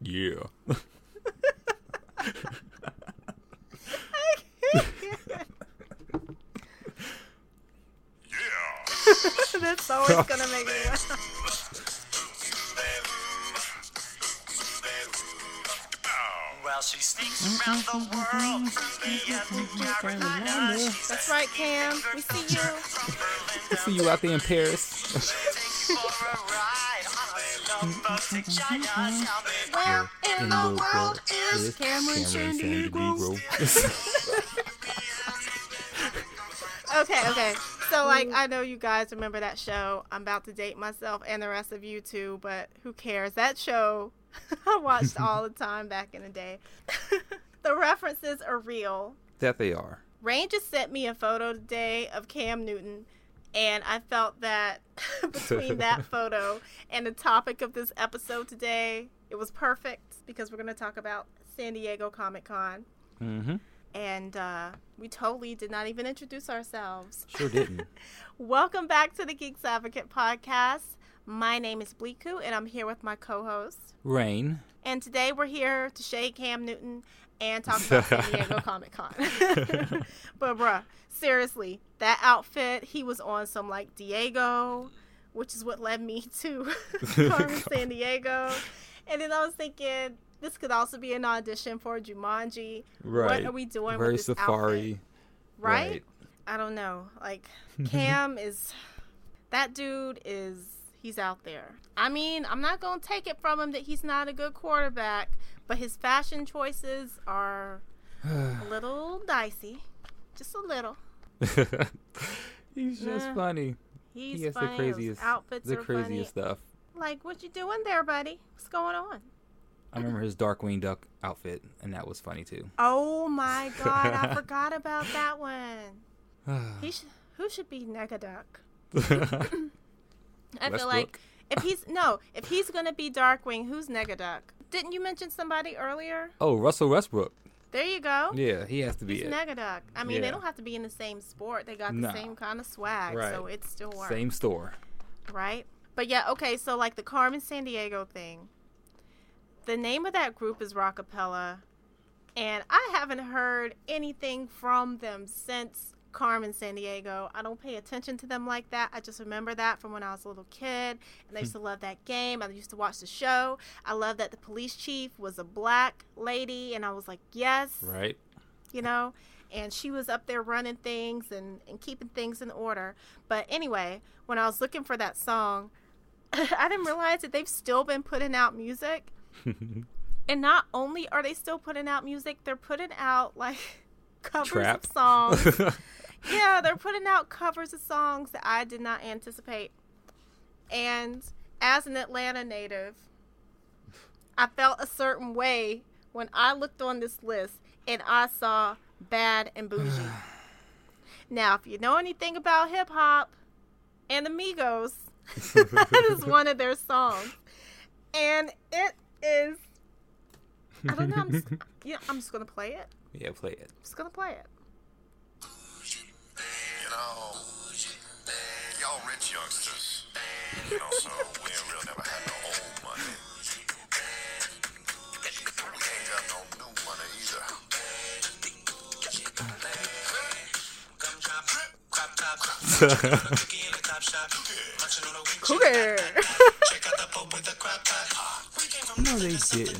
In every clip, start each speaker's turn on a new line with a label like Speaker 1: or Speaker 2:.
Speaker 1: Yeah.
Speaker 2: That's always gonna make me laugh.
Speaker 3: Well, she sneaks around the world.
Speaker 2: That's right, Cam. We see you.
Speaker 1: I see you out there in Paris.
Speaker 2: Where in the world is Cameron Sandiego? Okay. So, I know you guys remember that show. I'm about to date myself and the rest of you too, but who cares? That show I watched all the time back in the day. The references are real.
Speaker 1: That they are.
Speaker 2: Rain just sent me a photo today of Cam Newton, and I felt that between that photo and the topic of this episode today, it was perfect because we're going to talk about San Diego Comic-Con.
Speaker 1: Mm-hmm.
Speaker 2: And we totally did not even introduce ourselves.
Speaker 1: Sure didn't.
Speaker 2: Welcome back to the Geeks Advocate podcast. My name is Bleeku, and I'm here with my co-host,
Speaker 1: Rain.
Speaker 2: And today we're here to shade Cam Newton and talk about San Diego Comic-Con. But bruh, seriously, that outfit, he was on some Diego, which is what led me to Carmen San Diego. And then I was thinking, this could also be an audition for Jumanji.
Speaker 1: Right.
Speaker 2: What are we doing
Speaker 1: Very
Speaker 2: with this
Speaker 1: safari.
Speaker 2: outfit? Right? I don't know. Cam is... That dude is... He's out there. I mean, I'm not going to take it from him that he's not a good quarterback, but his fashion choices are a little dicey. Just a little.
Speaker 1: He's just funny.
Speaker 2: He's
Speaker 1: he has
Speaker 2: funny.
Speaker 1: the craziest,
Speaker 2: His outfits
Speaker 1: the
Speaker 2: are
Speaker 1: craziest
Speaker 2: funny.
Speaker 1: stuff.
Speaker 2: What you doing there, buddy? What's going on?
Speaker 1: I remember his Darkwing Duck outfit, and that was funny too.
Speaker 2: Oh my God, I forgot about that one. Who should be Negaduck? I feel like if he's gonna be Darkwing, who's Negaduck? Didn't you mention somebody earlier?
Speaker 1: Oh, Russell Westbrook.
Speaker 2: There you go.
Speaker 1: Yeah, he has to be
Speaker 2: He's
Speaker 1: it.
Speaker 2: Negaduck. I mean, they don't have to be in the same sport. They got the same kind of swag, so it still works.
Speaker 1: Same store.
Speaker 2: Right? But yeah, okay, so the Carmen San Diego thing. The name of that group is Rockapella, and I haven't heard anything from them since Carmen San Diego. I don't pay attention to them like that. I just remember that from when I was a little kid, and I used to love that game. I used to watch the show. I love that the police chief was a black lady, and I was like, yes.
Speaker 1: Right.
Speaker 2: And she was up there running things and keeping things in order. But anyway, when I was looking for that song, I didn't realize that they've still been putting out music. And not only are they still putting out music, they're putting out covers of songs. Yeah, they're putting out covers of songs that I did not anticipate. And as an Atlanta native, I felt a certain way when I looked on this list and I saw Bad and Bougie. Now, if you know anything about hip hop and Amigos, that is one of their songs. And it is, I don't know, I'm just going to play it.
Speaker 1: Yeah, play it.
Speaker 2: I'm just going to play it.
Speaker 3: Y'all rich youngsters, so we ain't really never had no old money. We ain't got no new money either.
Speaker 2: Cougar.
Speaker 1: No, they didn't.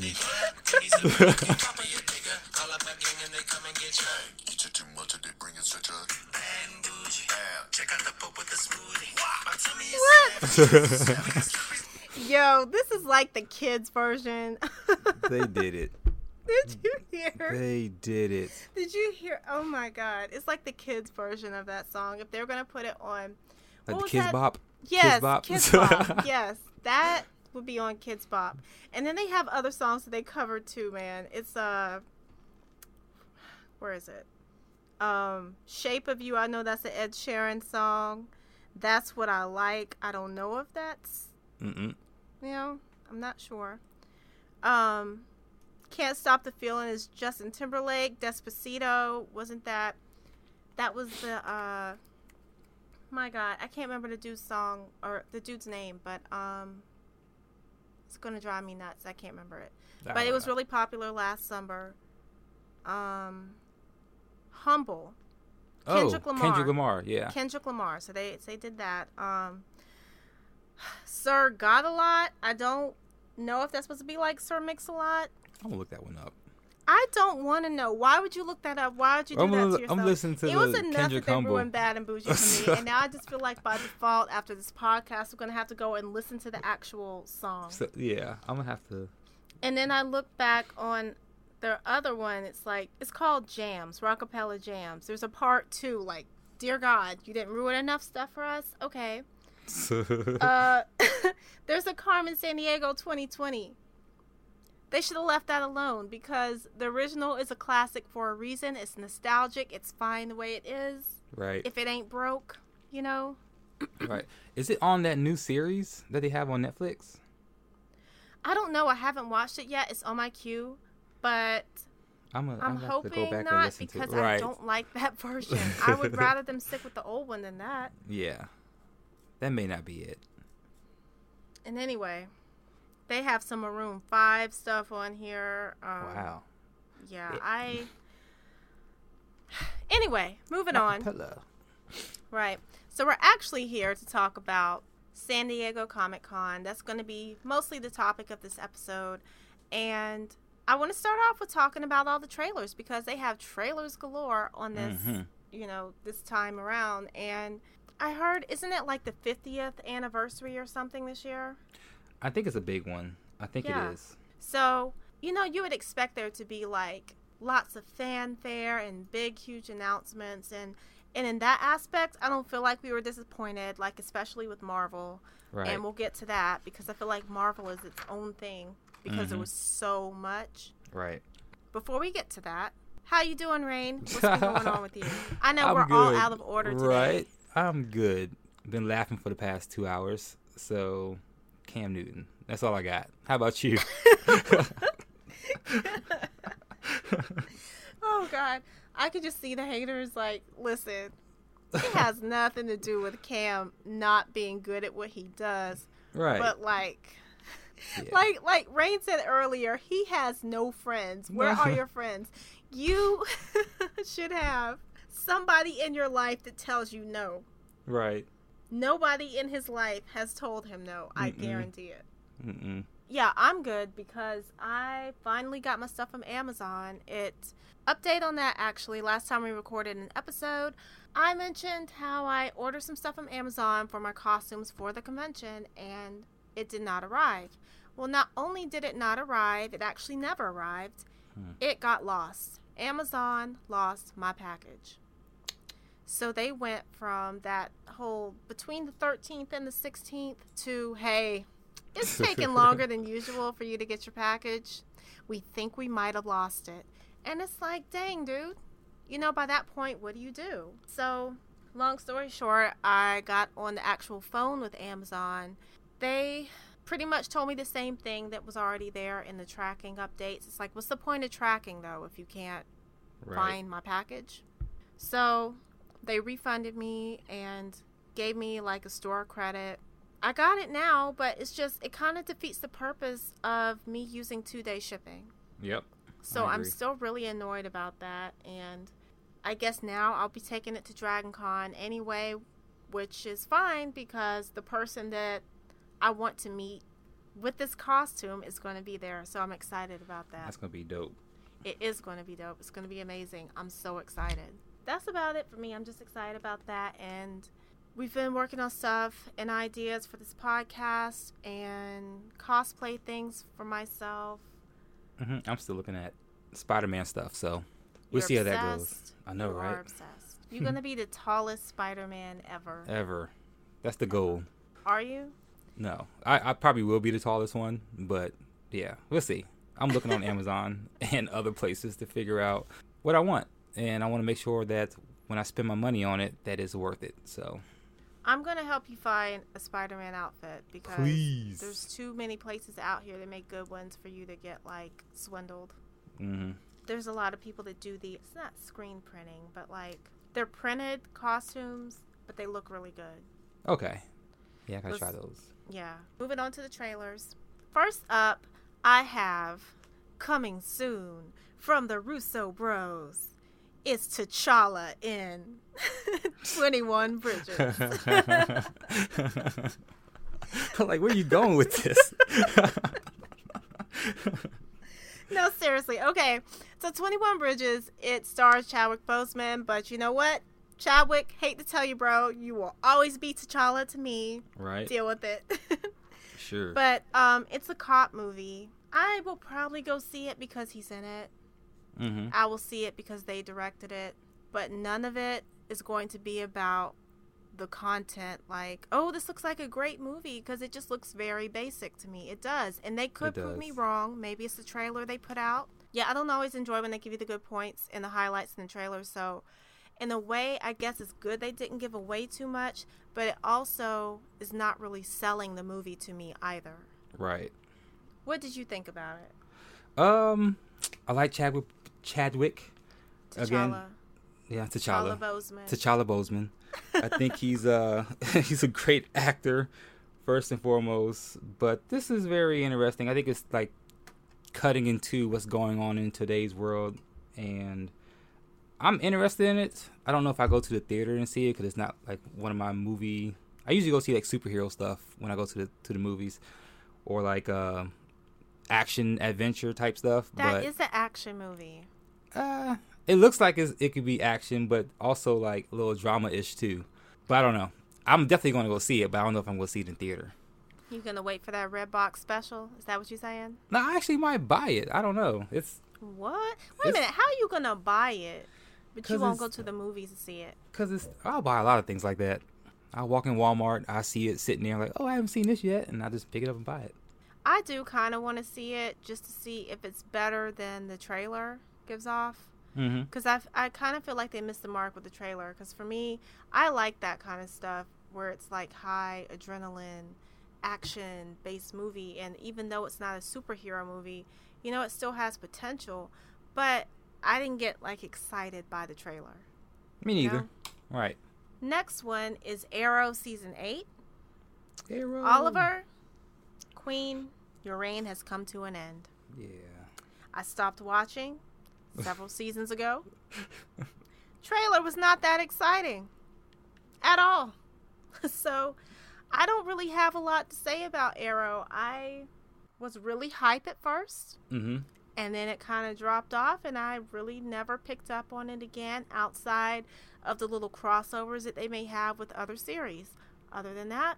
Speaker 2: What? Yo, this is the kids' version.
Speaker 1: They did it.
Speaker 2: Did you hear?
Speaker 1: They did it.
Speaker 2: Did you hear? Oh my God. It's the kids' version of that song. If they're going to put it on.
Speaker 1: Like the Kids Bop?
Speaker 2: Yes,
Speaker 1: Kids Bop?
Speaker 2: Kids Bop. Yes, that would be on Kids Bop. And then they have other songs that they covered too, man. It's, where is it? Shape of You. I know that's an Ed Sheeran song. That's What I Like. I don't know if that's,
Speaker 1: Mm-mm.
Speaker 2: I'm not sure. Can't Stop the Feeling is Justin Timberlake. Despacito, wasn't that was the, my God, I can't remember the dude's song, or the dude's name, but, It's going to drive me nuts. I can't remember it.
Speaker 1: I
Speaker 2: But it
Speaker 1: don't
Speaker 2: was
Speaker 1: know.
Speaker 2: really popular last summer. Humble. Kendrick Lamar.
Speaker 1: Kendrick Lamar, yeah.
Speaker 2: Kendrick Lamar. So they did that. Sir Got a Lot. I don't know if that's supposed to be like Sir Mix-a-Lot.
Speaker 1: I'm gonna look that one up.
Speaker 2: I don't want to know. Why would you look that up? Why would you do that to yourself?
Speaker 1: I'm listening to
Speaker 2: it was
Speaker 1: the
Speaker 2: enough
Speaker 1: Kendrick
Speaker 2: that they
Speaker 1: Humble.
Speaker 2: ruined Bad and Bougie for me. And now I just feel like by default, after this podcast, we're going to have to go and listen to the actual song.
Speaker 1: So, yeah, I'm gonna have to.
Speaker 2: And then I look back on their other one. It's called Jams, Rockapella Jams. There's a part 2. Like, dear God, you didn't ruin enough stuff for us? Okay. There's a Carmen Sandiego 2020. They should have left that alone because the original is a classic for a reason. It's nostalgic. It's fine the way it is.
Speaker 1: Right.
Speaker 2: If it ain't broke, you know.
Speaker 1: Right. Is it on that new series that they have on Netflix?
Speaker 2: I don't know. I haven't watched it yet. It's on my queue, but
Speaker 1: I'm
Speaker 2: I'm
Speaker 1: have to go
Speaker 2: hoping
Speaker 1: back and
Speaker 2: not
Speaker 1: listen to it.
Speaker 2: because
Speaker 1: Right.
Speaker 2: I don't like that version. I would rather them stick with the old one than that.
Speaker 1: Yeah. That may not be it.
Speaker 2: And anyway, they have some Maroon 5 stuff on here.
Speaker 1: Wow.
Speaker 2: Yeah, Anyway, moving on.
Speaker 1: Acapella.
Speaker 2: Right. So we're actually here to talk about San Diego Comic-Con. That's going to be mostly the topic of this episode. And I want to start off with talking about all the trailers because they have trailers galore on this, this time around. And I heard, isn't it like the 50th anniversary or something this year?
Speaker 1: I think it's a big one. I think
Speaker 2: Yeah.
Speaker 1: it is.
Speaker 2: So, you would expect there to be like lots of fanfare and big, huge announcements. And in that aspect, I don't feel like we were disappointed, like especially with Marvel.
Speaker 1: Right.
Speaker 2: And we'll get to that because I feel like Marvel is its own thing because it was so much.
Speaker 1: Right.
Speaker 2: Before we get to that, how you doing, Rain? What's been going on with you? I know
Speaker 1: I'm
Speaker 2: we're all
Speaker 1: good.
Speaker 2: out of order today.
Speaker 1: Right. I'm good. Been laughing for the past 2 hours. So, Cam Newton. That's all I got. How about you?
Speaker 2: Oh, God. I could just see the haters like, listen, it has nothing to do with Cam not being good at what he does.
Speaker 1: Right.
Speaker 2: But like,
Speaker 1: Yeah.
Speaker 2: like Rain said earlier, he has no friends. Where are your friends? You should have somebody in your life that tells you no.
Speaker 1: Right.
Speaker 2: Nobody in his life has told him no. I guarantee it.
Speaker 1: Mm-mm.
Speaker 2: Yeah, I'm good because I finally got my stuff from Amazon. Update on that, actually. Last time we recorded an episode, I mentioned how I ordered some stuff from Amazon for my costumes for the convention, and it did not arrive. Well, not only did it not arrive, it actually never arrived. It got lost. Amazon lost my package. So they went from that whole between the 13th and the 16th to, hey, it's taking longer than usual for you to get your package. We think we might have lost it. And it's like, dang, dude. By that point, what do you do? So, long story short, I got on the actual phone with Amazon. They pretty much told me the same thing that was already there in the tracking updates. It's like, what's the point of tracking, though, if you can't find my package? So, they refunded me and gave me, like, a store credit. I got it now, but it kind of defeats the purpose of me using 2-day shipping.
Speaker 1: Yep.
Speaker 2: So
Speaker 1: I
Speaker 2: I'm
Speaker 1: agree.
Speaker 2: still really annoyed about that. And I guess now I'll be taking it to Dragon Con anyway, which is fine because the person that I want to meet with this costume is going to be there. So I'm excited about that.
Speaker 1: That's going to be dope.
Speaker 2: It is going to be dope. It's going to be amazing. I'm so excited. That's about it for me. I'm just excited about that. And we've been working on stuff and ideas for this podcast and cosplay things for myself.
Speaker 1: I'm still looking at Spider-Man stuff, so we'll
Speaker 2: You're
Speaker 1: see how that
Speaker 2: obsessed.
Speaker 1: goes. I know,
Speaker 2: You
Speaker 1: right?
Speaker 2: are obsessed. You're going to be the tallest Spider-Man ever.
Speaker 1: Ever. That's the goal.
Speaker 2: Are you?
Speaker 1: No. I probably will be the tallest one, but yeah, we'll see. I'm looking on Amazon and other places to figure out what I want. And I want to make sure that when I spend my money on it, that it's worth it. So
Speaker 2: I'm going to help you find a Spider-Man outfit because
Speaker 1: Please.
Speaker 2: there's too many places out here that make good ones for you to get, like, swindled.
Speaker 1: Mm-hmm.
Speaker 2: There's a lot of people that do it's not screen printing, but, like, they're printed costumes, but they look really good.
Speaker 1: Okay. Yeah, I gotta
Speaker 2: Let's-
Speaker 1: try those.
Speaker 2: Yeah. Moving on to the trailers. First up, I have coming soon from the Russo Bros. It's T'Challa in 21 Bridges.
Speaker 1: I'm like, where are you going with this?
Speaker 2: No, seriously. Okay, so 21 Bridges, it stars Chadwick Boseman, but you know what? Chadwick, hate to tell you, bro, you will always be T'Challa to me.
Speaker 1: Right.
Speaker 2: Deal with it.
Speaker 1: Sure.
Speaker 2: But it's a cop movie. I will probably go see it because he's in it.
Speaker 1: Mm-hmm.
Speaker 2: I will see it because they directed it. But none of it is going to be about the content. Like, oh, this looks like a great movie, because it just looks very basic to me. It does. And they could prove me wrong. Maybe it's the trailer they put out. Yeah, I don't always enjoy when they give you the good points and the highlights in the trailer. So in a way, I guess it's good they didn't give away too much, but it also is not really selling the movie to me either.
Speaker 1: Right.
Speaker 2: What did you think about it?
Speaker 1: I like Chadwick.
Speaker 2: T'Challa.
Speaker 1: Again. Yeah, T'Challa.
Speaker 2: Boseman.
Speaker 1: T'Challa Boseman. I think he's a great actor, first and foremost. But this is very interesting. I think it's like cutting into what's going on in today's world, and I'm interested in it. I don't know if I go to the theater and see it, because it's not like one of my movie. I usually go see like superhero stuff when I go to the movies, or like action adventure type stuff.
Speaker 2: That is an action movie.
Speaker 1: It looks like it could be action, but also like a little drama-ish too. But I don't know. I'm definitely going to go see it, but I don't know if I'm going to see it in theater.
Speaker 2: You going to wait for that Redbox special? Is that what you're saying?
Speaker 1: No, I actually might buy it. I don't know.
Speaker 2: What? Wait a minute. How are you going to buy it, but you won't go to the movies to see it?
Speaker 1: Because I'll buy a lot of things like that. I'll walk in Walmart, I see it sitting there like, oh, I haven't seen this yet, and I just pick it up and buy it.
Speaker 2: I do kind of want to see it just to see if it's better than the trailer gives off. Because I kind of feel like they missed the mark with the trailer. Because for me, I like that kind of stuff where it's like high adrenaline, action-based movie. And even though it's not a superhero movie, you know, it still has potential. But I didn't get like excited by the trailer.
Speaker 1: Me neither.
Speaker 2: You know?
Speaker 1: Right.
Speaker 2: Next one is Arrow Season 8.
Speaker 1: Arrow.
Speaker 2: Oliver, Queen, your reign has come to an end.
Speaker 1: Yeah.
Speaker 2: I stopped watching several seasons ago. Trailer was not that exciting at all. So I don't really have a lot to say about Arrow. I was really hype at first. And then it kind of dropped off, and I really never picked up on it again outside of the little crossovers that they may have with other series. Other than that,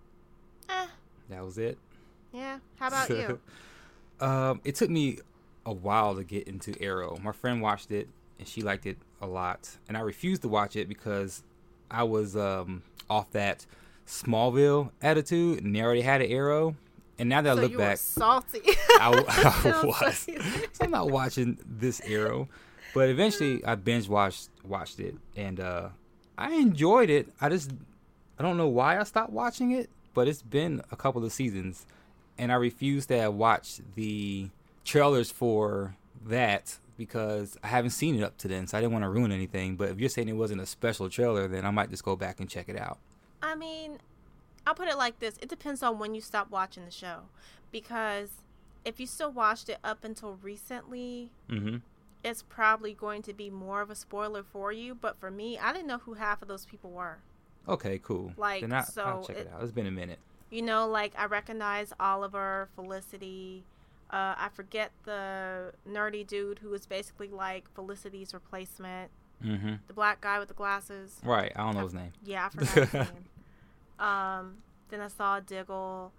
Speaker 1: that was it.
Speaker 2: Yeah. How about you?
Speaker 1: It took me a while to get into Arrow. My friend watched it, and she liked it a lot. And I refused to watch it because I was off that Smallville attitude, and they already had an Arrow. And now that I look back,
Speaker 2: salty.
Speaker 1: I was. So I'm not watching this Arrow. But eventually, I binge watched it, and I enjoyed it. I don't know why I stopped watching it, but it's been a couple of seasons, and I refuse to watch the trailers for that because I haven't seen it up to then, so I didn't want to ruin anything. But if you're saying it wasn't a special trailer, then I might just go back and check it out.
Speaker 2: I mean, I'll put it like this. It depends on when you stop watching the show. Because if you still watched it up until recently, it's probably going to be more of a spoiler for you. But for me, I didn't know who half of those people were. Okay,
Speaker 1: cool.
Speaker 2: Like,
Speaker 1: then I'll check it out. It's been a minute.
Speaker 2: You know, like, I recognize Oliver, Felicity. I forget the nerdy dude who was basically like Felicity's replacement. The black guy with the glasses.
Speaker 1: Right. I don't know his name.
Speaker 2: Yeah, I forgot his name. Then I saw Diggle.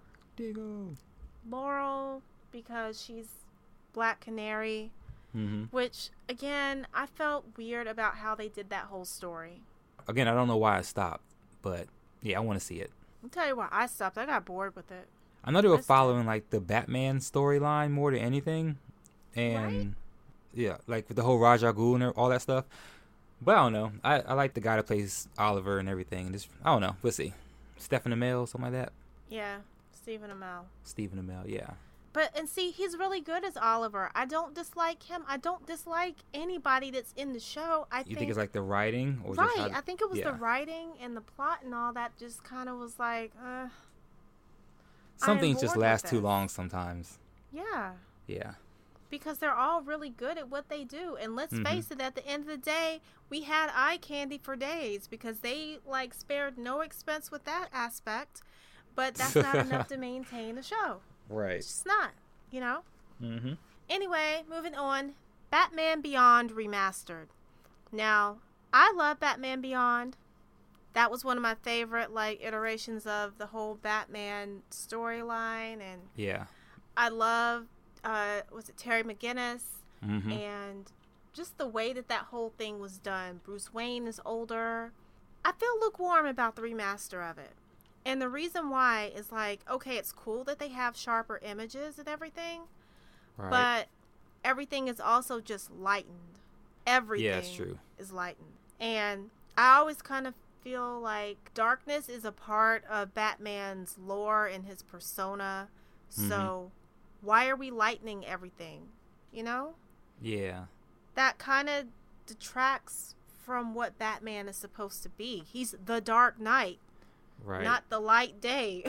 Speaker 2: Laurel, because she's Black Canary. Which, again, I felt weird about how they did that whole story.
Speaker 1: Again, I don't know why I stopped, but yeah, I want to see it.
Speaker 2: I'll tell you why I stopped. I got bored with it.
Speaker 1: I know they were following like the Batman storyline more than anything, and yeah, like with the whole Ra's al Ghul and all that stuff. But I don't know. I like the guy that plays Oliver and everything. Just I don't know. We'll see. Stephen Amell, something like that.
Speaker 2: Yeah, Stephen Amell.
Speaker 1: Stephen Amell, yeah.
Speaker 2: And see, he's really good as Oliver. I don't dislike him. I don't dislike anybody that's in the show.
Speaker 1: You think it's like the writing? Or
Speaker 2: right. I think it was the writing and the plot and all that just kind of was like,
Speaker 1: Some
Speaker 2: I am
Speaker 1: things just
Speaker 2: bored with
Speaker 1: last too
Speaker 2: this.
Speaker 1: long sometimes.
Speaker 2: Yeah.
Speaker 1: Yeah.
Speaker 2: Because they're all really good at what they do. And let's
Speaker 1: Mhm.
Speaker 2: face it, at the end of the day, we had eye candy for days because they like spared no expense with that aspect. But that's not enough to maintain a show.
Speaker 1: Right.
Speaker 2: It's just not, you know?
Speaker 1: Mhm.
Speaker 2: Anyway, moving on. Batman Beyond Remastered. Now, I love Batman Beyond. That was one of my favorite like iterations of the whole Batman storyline, and
Speaker 1: Yeah.
Speaker 2: I love was it Terry McGinnis,
Speaker 1: Mhm.
Speaker 2: and just the way that whole thing was done. Bruce Wayne is older. I feel lukewarm about the remaster of it. And the reason why is like, okay, it's cool that they have sharper images and everything,
Speaker 1: Right.
Speaker 2: but everything is also just lightened. Everything
Speaker 1: Yeah, it's true.
Speaker 2: is lightened. And I always kind of feel like darkness is a part of Batman's lore and his persona. So why are we lightening everything? You know?
Speaker 1: Yeah.
Speaker 2: That kind of detracts from what Batman is supposed to be. He's the Dark Knight,
Speaker 1: Right.
Speaker 2: not the light day.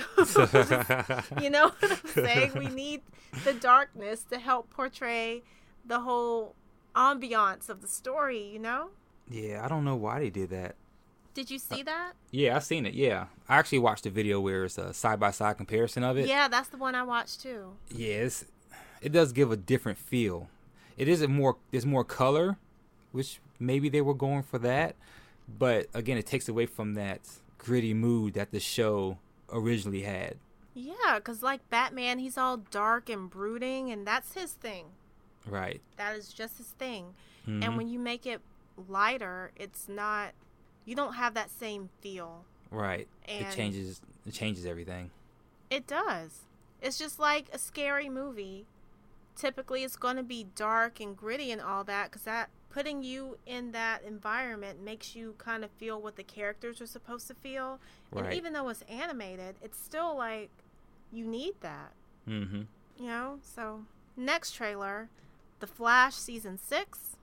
Speaker 2: You know what I'm saying? We need the darkness to help portray the whole ambiance of the story, you know?
Speaker 1: Yeah, I don't know why they did that.
Speaker 2: Did you see that?
Speaker 1: Yeah, I've seen it. Yeah, I actually watched a video where it's a side-by-side comparison of it.
Speaker 2: Yeah, that's the one I watched too.
Speaker 1: Yes, it does give a different feel. It isn't more. There's more color, which maybe they were going for that, but again, it takes away from that gritty mood that the show originally had.
Speaker 2: Yeah, because like Batman, he's all dark and brooding, and that's his thing.
Speaker 1: Right.
Speaker 2: That is just his thing.
Speaker 1: Mhm.
Speaker 2: And when you make it lighter, it's not, you don't have that same feel.
Speaker 1: Right.
Speaker 2: And
Speaker 1: It changes. It changes everything.
Speaker 2: It does. It's just like a scary movie. Typically, it's going to be dark and gritty and all that, because that putting you in that environment makes you kind of feel what the characters are supposed to feel.
Speaker 1: Right.
Speaker 2: And even though it's animated, it's still like you need that.
Speaker 1: Mm-hmm.
Speaker 2: You know? So, next trailer, The Flash Season 6.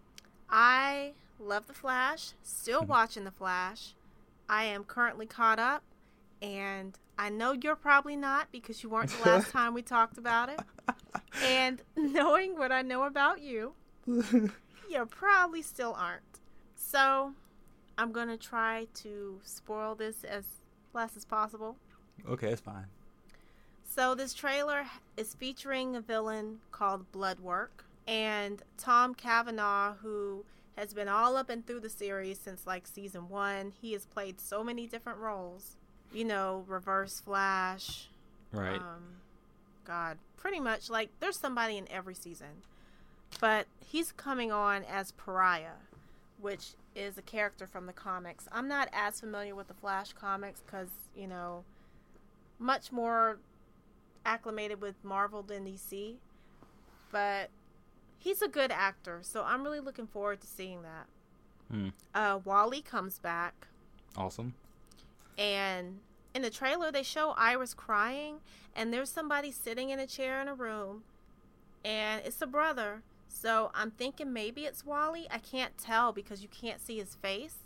Speaker 2: I love The Flash. Still watching The Flash. I am currently caught up. And I know you're probably not because you weren't the last time we talked about it. And knowing what I know about you, you probably still aren't. So, I'm going to try to spoil this as less as possible.
Speaker 1: Okay, that's fine.
Speaker 2: So this trailer is featuring a villain called Bloodwork, and Tom Cavanaugh, who has been all up and through the series since like season 1. He has played so many different roles. You know, Reverse Flash.
Speaker 1: Right.
Speaker 2: God, pretty much like there's somebody in every season. But he's coming on as Pariah, which is a character from the comics. I'm not as familiar with the Flash comics because, you know, much more acclimated with Marvel than DC, but he's a good actor, so I'm really looking forward to seeing that. Wally comes back,
Speaker 1: Awesome.
Speaker 2: and in the trailer they show Iris crying, and there's somebody sitting in a chair in a room, and it's a brother, so I'm thinking maybe it's Wally. I can't tell because you can't see his face,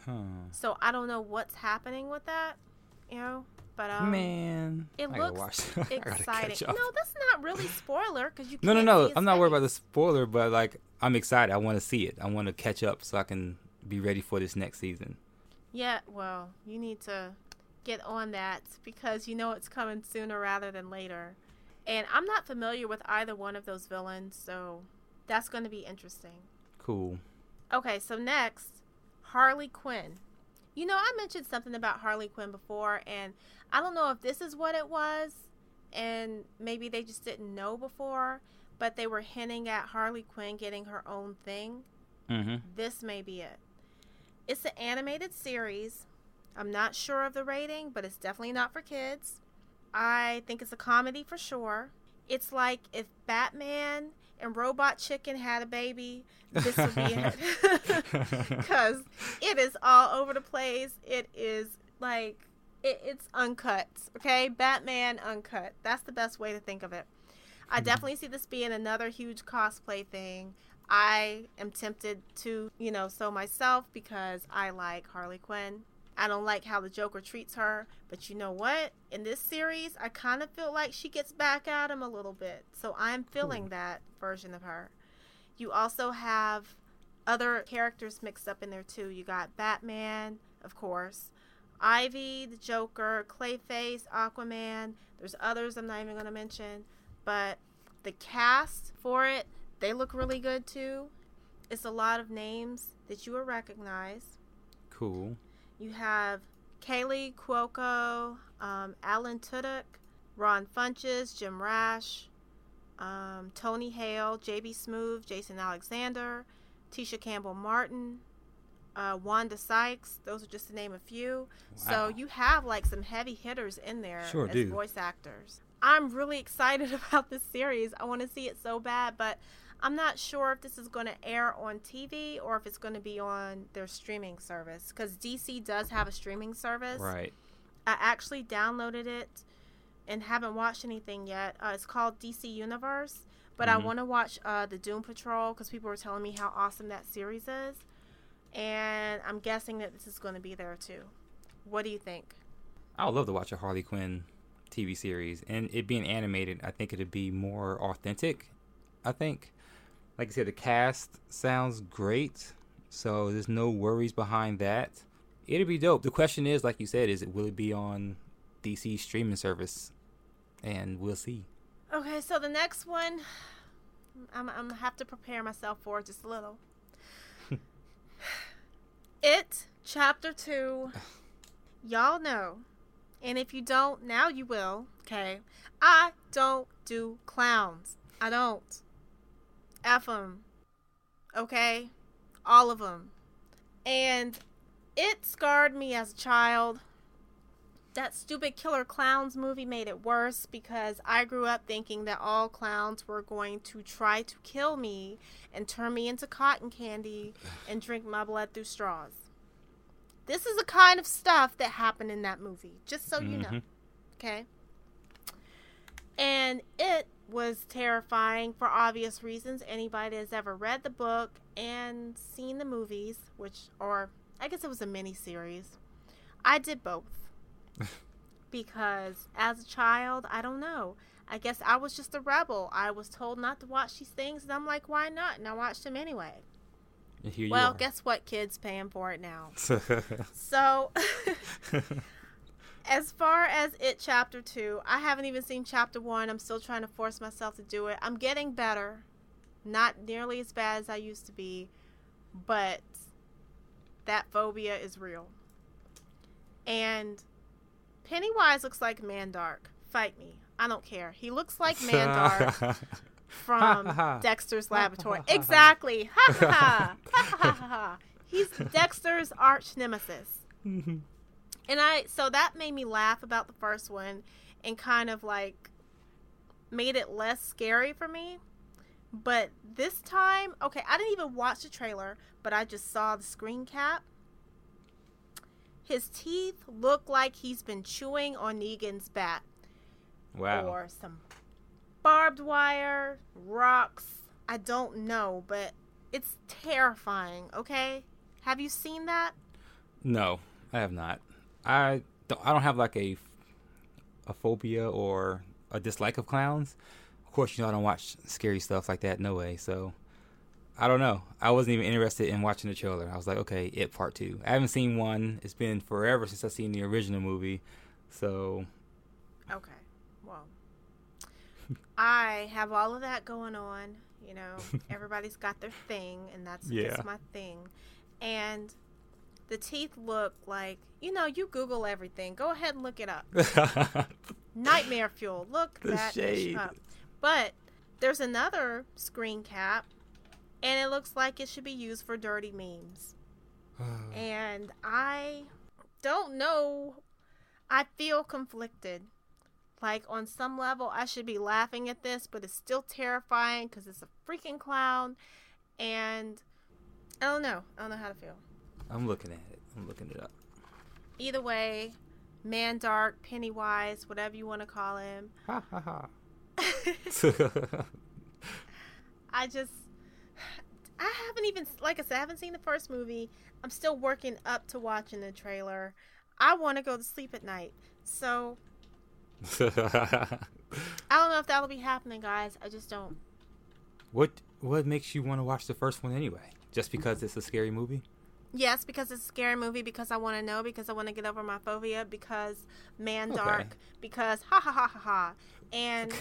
Speaker 2: so I don't know what's happening with that, you know. But
Speaker 1: Man,
Speaker 2: it
Speaker 1: I gotta
Speaker 2: looks
Speaker 1: watch. I gotta
Speaker 2: exciting.
Speaker 1: catch up.
Speaker 2: No, that's not really spoiler because you
Speaker 1: No,
Speaker 2: can't
Speaker 1: no, no.
Speaker 2: see his
Speaker 1: I'm not worried
Speaker 2: face.
Speaker 1: about the spoiler, but like I'm excited. I want to see it. I want to catch up so I can be ready for this next season.
Speaker 2: Yeah, well, you need to get on that because you know it's coming sooner rather than later. And I'm not familiar with either one of those villains, so that's going to be interesting.
Speaker 1: Cool.
Speaker 2: Okay, so next, Harley Quinn. You know, I mentioned something about Harley Quinn before, and I don't know if this is what it was, and maybe they just didn't know before, but they were hinting at Harley Quinn getting her own thing.
Speaker 1: Mm-hmm.
Speaker 2: This may be it. It's an animated series. I'm not sure of the rating, but it's definitely not for kids. I think it's a comedy for sure. It's like if Batman and Robot Chicken had a baby, this would be it. Because it is all over the place. It is like, it's uncut, okay? Batman uncut. That's the best way to think of it. I definitely see this being another huge cosplay thing. I am tempted to, you know, sew myself because I like Harley Quinn. I don't like how the Joker treats her. But you know what? In this series, I kind of feel like she gets back at him a little bit. So I'm feeling that version of her. You also have other characters mixed up in there too. You got Batman, of course, Ivy, the Joker, Clayface, Aquaman. There's others I'm not even going to mention. But the cast for it, they look really good too. It's a lot of names that you will recognize.
Speaker 1: Cool.
Speaker 2: You have Kaylee Cuoco, Alan Tudyk, Ron Funches, Jim Rash, Tony Hale, J.B. Smoove, Jason Alexander, Tisha Campbell Martin, Wanda Sykes. Those are just to name a few.
Speaker 1: Wow.
Speaker 2: So you have like some heavy hitters in there
Speaker 1: Sure
Speaker 2: as
Speaker 1: do.
Speaker 2: voice actors. I'm really excited about this series. I want to see it so bad, but I'm not sure if this is going to air on TV or if it's going to be on their streaming service, because DC does have a streaming service.
Speaker 1: Right.
Speaker 2: I actually downloaded it and haven't watched anything yet. It's called DC Universe, but I want to watch the Doom Patrol because people were telling me how awesome that series is, and I'm guessing that this is going to be there too. What do you think?
Speaker 1: I would love to watch a Harley Quinn TV series, and it being animated, I think it'd be more authentic. I think, like I said, the cast sounds great, so there's no worries behind that. It'd be dope. The question is, like you said, will it be on DC streaming service? And we'll see.
Speaker 2: Okay, so the next one, I'm gonna have to prepare myself for it just a little. It Chapter 2. Y'all know, and if you don't, now you will. Okay, I don't do clowns. I don't. F them. Okay, all of them. And it scarred me as a child. That stupid Killer Clowns movie made it worse because I grew up thinking that all clowns were going to try to kill me and turn me into cotton candy and drink my blood through straws. This is the kind of stuff that happened in that movie, just so you know. Okay? And it was terrifying for obvious reasons. Anybody that's ever read the book and seen the movies, or I guess it was a mini-series. I did both. Because as a child, I don't know. I guess I was just a rebel. I was told not to watch these things, and I'm like, why not? And I watched them anyway.
Speaker 1: And here you
Speaker 2: Well,
Speaker 1: are.
Speaker 2: guess what? Kids paying for it now. So, as far as It Chapter 2, I haven't even seen Chapter 1. I'm still trying to force myself to do it. I'm getting better. Not nearly as bad as I used to be, but that phobia is real. And Pennywise looks like Mandark. Fight me. I don't care. He looks like Mandark from Dexter's Laboratory. Exactly. Ha ha ha. Ha ha ha. He's Dexter's arch nemesis. So that made me laugh about the first one and kind of like made it less scary for me. But this time, okay, I didn't even watch the trailer, but I just saw the screen cap. His teeth look like he's been chewing on Negan's bat.
Speaker 1: Wow.
Speaker 2: Or some barbed wire, rocks. I don't know, but it's terrifying, okay? Have you seen that?
Speaker 1: No, I have not. I don't have like a phobia or a dislike of clowns. Of course, I don't watch scary stuff like that. No way. So I don't know. I wasn't even interested in watching the trailer. I was like, okay, It Part 2. I haven't seen one. It's been forever since I've seen the original movie. So.
Speaker 2: Okay. Well, I have all of that going on. You know, everybody's got their thing, and that's my thing. And the teeth look like, you Google everything. Go ahead and look it up. Nightmare fuel. Look that
Speaker 1: shade.
Speaker 2: up. But there's another screen cap, and it looks like it should be used for dirty memes. And I don't know. I feel conflicted. Like, on some level, I should be laughing at this, but it's still terrifying because it's a freaking clown. And I don't know. I don't know how to feel.
Speaker 1: I'm looking at it. I'm looking it up.
Speaker 2: Either way, Mandark, Pennywise, whatever you want to call him.
Speaker 1: Ha ha ha.
Speaker 2: I haven't even, like I said, I haven't seen the first movie. I'm still working up to watching the trailer. I want to go to sleep at night. So, I don't know if that'll be happening, guys. I just don't.
Speaker 1: What makes you want to watch the first one anyway? Just because it's a scary movie?
Speaker 2: Yes, because it's a scary movie, because I want to know, because I want to get over my phobia, because man dark, because ha ha ha ha ha. And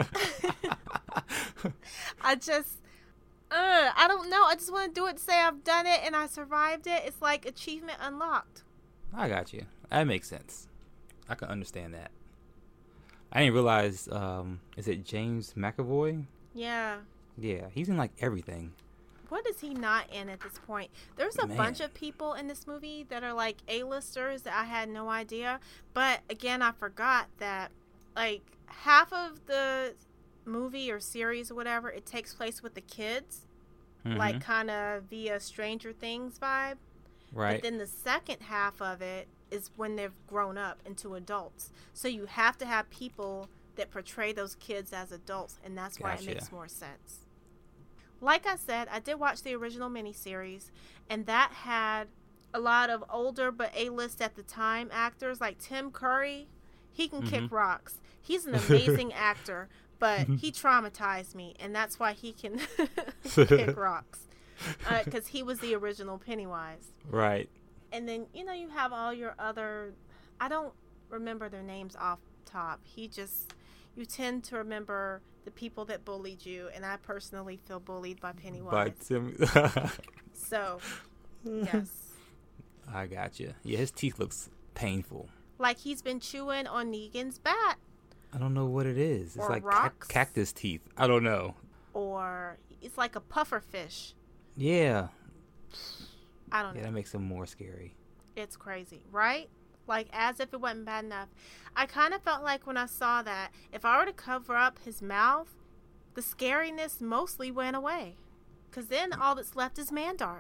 Speaker 2: I just, I don't know. I just want to do it to say I've done it and I survived it. It's like achievement unlocked.
Speaker 1: I got you. That makes sense. I can understand that. I didn't realize, is it James McAvoy?
Speaker 2: Yeah.
Speaker 1: Yeah, he's in like everything.
Speaker 2: What is he not in at this point? There's a bunch of people in this movie that are like A-listers that I had no idea. But again, I forgot that like half of the movie or series or whatever, it takes place with the kids. Mm-hmm. Like kind of via Stranger Things vibe.
Speaker 1: Right.
Speaker 2: But then the second half of it is when they've grown up into adults. So you have to have people that portray those kids as adults. And that's why it makes more sense. Like I said, I did watch the original miniseries, and that had a lot of older but A-list at the time actors like Tim Curry. He can kick rocks. He's an amazing actor, but he traumatized me, and that's why he can kick rocks. Because he was the original Pennywise.
Speaker 1: Right.
Speaker 2: And then, you have all your other... I don't remember their names off top. You tend to remember the people that bullied you, and I personally feel bullied by Pennywise. So, yes.
Speaker 1: I got you. Yeah, his teeth looks painful.
Speaker 2: Like he's been chewing on Negan's bat.
Speaker 1: I don't know what it is. It's
Speaker 2: or
Speaker 1: like
Speaker 2: cactus
Speaker 1: teeth. I don't know.
Speaker 2: Or it's like a puffer fish.
Speaker 1: Yeah.
Speaker 2: I don't know.
Speaker 1: Yeah, that makes him more scary.
Speaker 2: It's crazy, right? Like, as if it wasn't bad enough. I kind of felt like when I saw that, if I were to cover up his mouth, the scariness mostly went away. Because then all that's left is Mandark.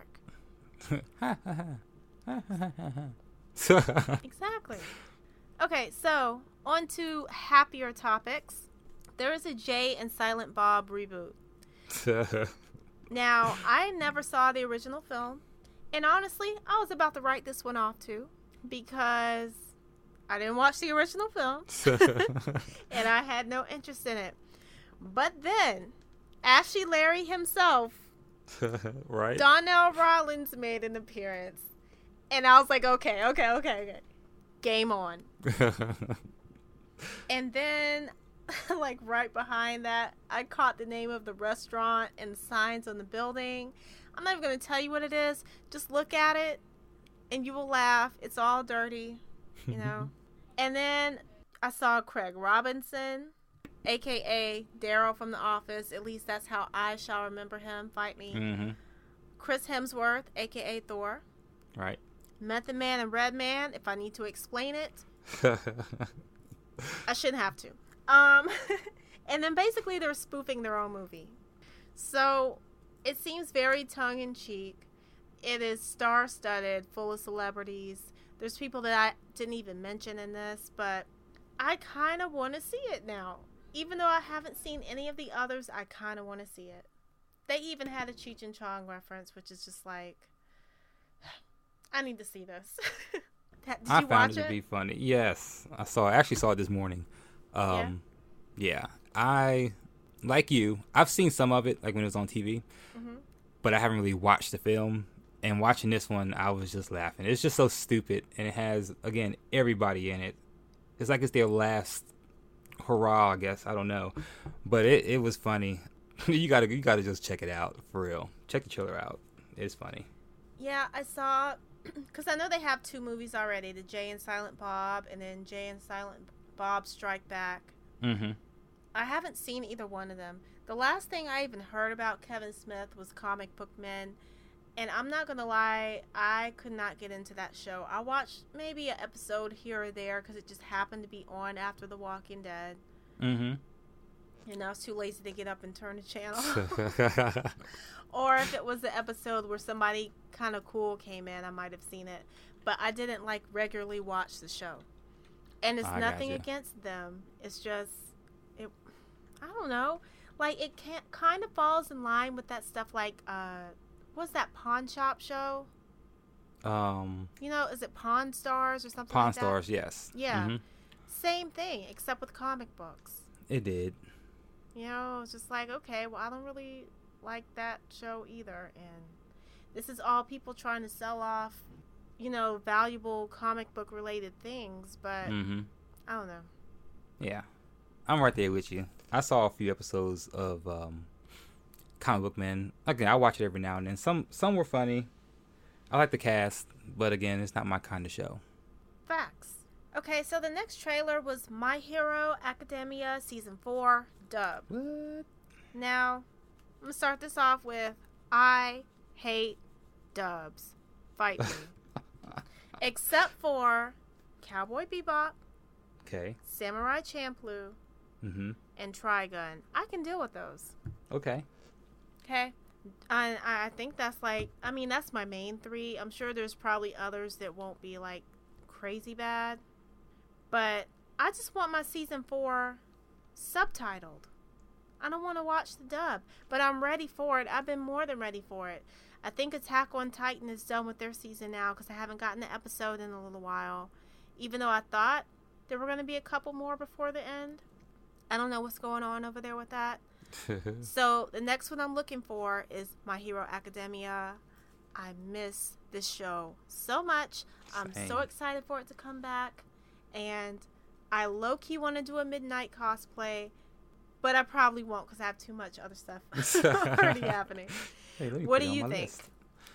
Speaker 2: Exactly. Okay, so on to happier topics. There is a Jay and Silent Bob reboot. Now, I never saw the original film. And honestly, I was about to write this one off too. Because I didn't watch the original film. And I had no interest in it. But then, Ashley Larry himself,
Speaker 1: right?
Speaker 2: Donnell Rawlins made an appearance. And I was like, okay. Game on. And then, like right behind that, I caught the name of the restaurant and signs on the building. I'm not even going to tell you what it is. Just look at it. And you will laugh. It's all dirty, And then I saw Craig Robinson, a.k.a. Daryl from The Office. At least that's how I shall remember him. Fight me.
Speaker 1: Mm-hmm.
Speaker 2: Chris Hemsworth, a.k.a. Thor.
Speaker 1: Right.
Speaker 2: Method Man and Red Man, if I need to explain it. I shouldn't have to. And then basically they're spoofing their own movie. So it seems very tongue-in-cheek. It is star-studded, full of celebrities. There's people that I didn't even mention in this, but I kind of want to see it now. Even though I haven't seen any of the others, I kind of want to see it. They even had a Cheech and Chong reference, which is just like, I need to see this. Did you watch it?
Speaker 1: I found it to be funny. Yes, I actually saw it this morning. Yeah. I, like you, I've seen some of it, like when it was on TV, but I haven't really watched the film. And watching this one, I was just laughing. It's just so stupid, and it has, again, everybody in it. It's like it's their last hurrah, I guess. I don't know, but it was funny. you gotta just check it out for real. Check the trailer out. It's funny.
Speaker 2: Yeah, I saw, because I know they have 2 movies already: the Jay and Silent Bob, and then Jay and Silent Bob Strike Back.
Speaker 1: Mm-hmm.
Speaker 2: I haven't seen either one of them. The last thing I even heard about Kevin Smith was Comic Book Men. And I'm not going to lie, I could not get into that show. I watched maybe an episode here or there because it just happened to be on after The Walking Dead.
Speaker 1: Mm-hmm.
Speaker 2: And I was too lazy to get up and turn the channel. Or if it was the episode where somebody kind of cool came in, I might have seen it. But I didn't regularly watch the show. And it's nothing against them. It's just, I don't know. Like, it kind of falls in line with that stuff like what's that pawn shop show? You know, is it Pawn Stars or something
Speaker 1: Pawn
Speaker 2: like that?
Speaker 1: Stars, yes.
Speaker 2: Yeah.
Speaker 1: Mhm.
Speaker 2: Same thing, except with comic books.
Speaker 1: It did.
Speaker 2: You know, it's just like, okay, well, I don't really like that show either. And this is all people trying to sell off, you know, valuable comic book related things. But
Speaker 1: Mhm.
Speaker 2: I don't know.
Speaker 1: Yeah, I'm right there with you. I saw a few episodes of Comic Book Men. Again, I watch it every now and then. Some were funny. I like the cast, but again, it's not my kind of show.
Speaker 2: Facts. Okay, so the next trailer was My Hero Academia Season 4 dub.
Speaker 1: What?
Speaker 2: Now, I'm going to start this off with I hate dubs. Fight me. Except for Cowboy Bebop,
Speaker 1: Okay.
Speaker 2: Samurai Champloo,
Speaker 1: Mhm.
Speaker 2: and Trigun. I can deal with those.
Speaker 1: Okay.
Speaker 2: Okay? I think that's like, I mean, that's my main three. I'm sure there's probably others that won't be like crazy bad. But I just want my season 4 subtitled. I don't want to watch the dub, but I'm ready for it. I've been more than ready for it. I think Attack on Titan is done with their season now because I haven't gotten the episode in a little while. Even though I thought there were going to be a couple more before the end. I don't know what's going on over there with that. So the next one I'm looking for is My Hero Academia. I miss this show so much. I'm so
Speaker 1: Same.
Speaker 2: excited for it to come back. And I low-key want to do a midnight cosplay. But I probably won't because I have too much other stuff already happening.
Speaker 1: Hey, let me
Speaker 2: What
Speaker 1: put
Speaker 2: do
Speaker 1: it on
Speaker 2: you
Speaker 1: my
Speaker 2: think?
Speaker 1: list.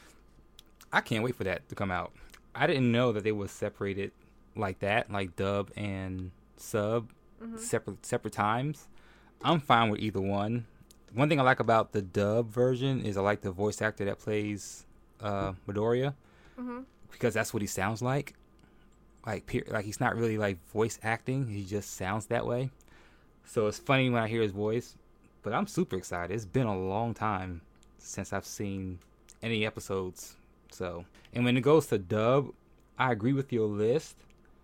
Speaker 1: I can't wait for that to come out. I didn't know that they were separated like that, like dub and sub, separate times. I'm fine with either one. One thing I like about the dub version is I like the voice actor that plays Midoriya because that's what he sounds like. Like he's not really like voice acting; he just sounds that way. So it's funny when I hear his voice. But I'm super excited. It's been a long time since I've seen any episodes. So, and when it goes to dub, I agree with your list.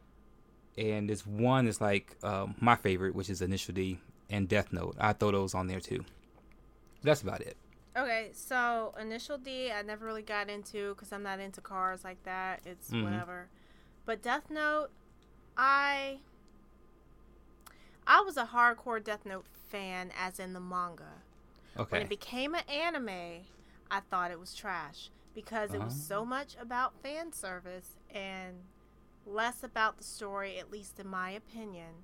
Speaker 1: And this one is like my favorite, which is Initial D and Death Note. I throw those on there too. That's about it.
Speaker 2: Okay, so Initial D I never really got into because I'm not into cars like that. It's whatever. But Death Note, I was a hardcore Death Note fan as in the manga. When
Speaker 1: Okay.
Speaker 2: it became an anime, I thought it was trash because it was so much about fan service and less about the story, at least in my opinion.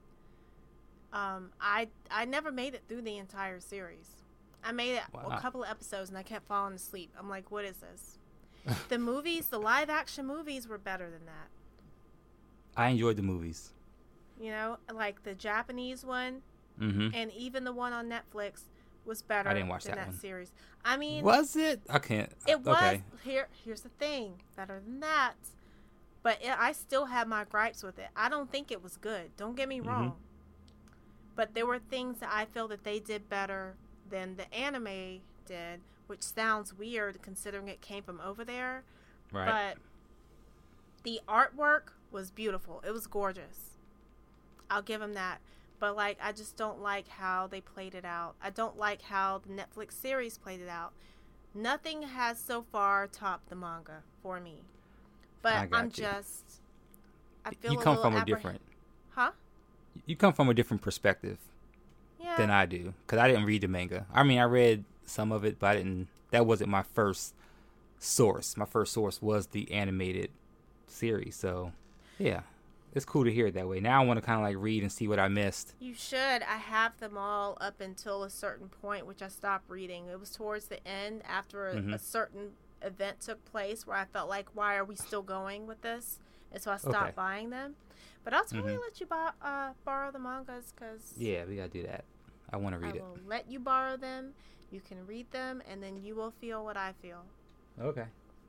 Speaker 2: I never made it through the entire series. I made it
Speaker 1: Wow.
Speaker 2: a couple of episodes and I kept falling asleep. I'm like, what is this? The movies, the live action movies were better than that.
Speaker 1: I enjoyed the movies.
Speaker 2: You know, like the Japanese one
Speaker 1: Mm-hmm.
Speaker 2: and even the one on Netflix was better
Speaker 1: I didn't watch
Speaker 2: than
Speaker 1: that one.
Speaker 2: series. I mean,
Speaker 1: Was it? I can't.
Speaker 2: it was.
Speaker 1: Okay.
Speaker 2: Here's the thing. Better than that. But I still have my gripes with it. I don't think it was good. Don't get me wrong. But there were things that I feel that they did better than the anime did, which sounds weird considering it came from over there.
Speaker 1: Right.
Speaker 2: But the artwork was beautiful. It was gorgeous. I'll give them that. But, like, I just don't like how they played it out. I don't like how the Netflix series played it out. Nothing has so far topped the manga for me.
Speaker 1: I
Speaker 2: But
Speaker 1: got
Speaker 2: I'm
Speaker 1: you.
Speaker 2: just... I feel
Speaker 1: You
Speaker 2: a
Speaker 1: come
Speaker 2: little
Speaker 1: from a different.
Speaker 2: Huh?
Speaker 1: You come from a different perspective
Speaker 2: Yeah.
Speaker 1: than I do, because I didn't read the manga. I mean, I read some of it, but I didn't. That wasn't my first source. My first source was the animated series. So, yeah, it's cool to hear it that way. Now I want to kind of like read and see what I missed.
Speaker 2: You should. I have them all up until a certain point, which I stopped reading. It was towards the end after a certain event took place where I felt like, why are we still going with this? And so I stopped
Speaker 1: Okay.
Speaker 2: buying them. But I'll totally let you borrow the mangas because
Speaker 1: Yeah, we gotta do that. I want to
Speaker 2: I
Speaker 1: read it.
Speaker 2: will let you borrow them. You can read them, and then you will feel what I feel.
Speaker 1: Okay.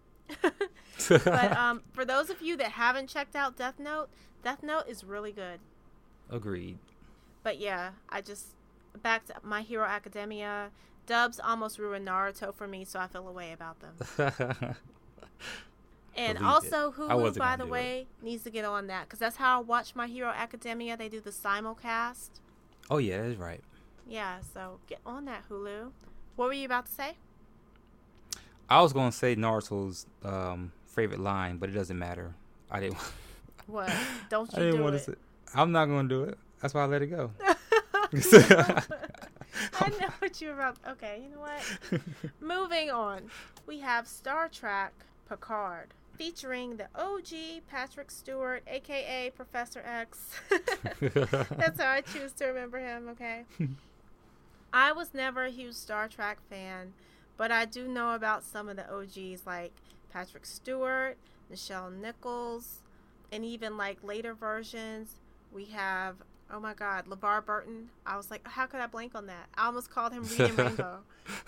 Speaker 2: But for those of you that haven't checked out Death Note is really good.
Speaker 1: Agreed.
Speaker 2: But yeah, back to My Hero Academia. Dubs almost ruined Naruto for me, so I feel a way about them. And
Speaker 1: Believed
Speaker 2: also,
Speaker 1: it. I
Speaker 2: Hulu,
Speaker 1: wasn't
Speaker 2: by
Speaker 1: gonna
Speaker 2: the
Speaker 1: do
Speaker 2: way, needs to get on that because that's how I watch My Hero Academia. They do the simulcast.
Speaker 1: Oh yeah, that's right.
Speaker 2: Yeah, so get on that, Hulu. What were you about to say?
Speaker 1: I was gonna say Naruto's favorite line, but it doesn't matter. I didn't.
Speaker 2: What? Don't
Speaker 1: I
Speaker 2: you
Speaker 1: didn't
Speaker 2: do
Speaker 1: want
Speaker 2: it?
Speaker 1: to say. I'm not gonna do it. That's why I let it go.
Speaker 2: I know what you're about. Okay, you know what? Moving on. We have Star Trek Picard, featuring the OG Patrick Stewart, aka Professor X. That's how I choose to remember him, okay? I was never a huge Star Trek fan, but I do know about some of the OGs like Patrick Stewart, Nichelle Nichols, and even like later versions. We have, oh my God, LeVar Burton. I was like, how could I blank on that? I almost called him Reading Rainbow.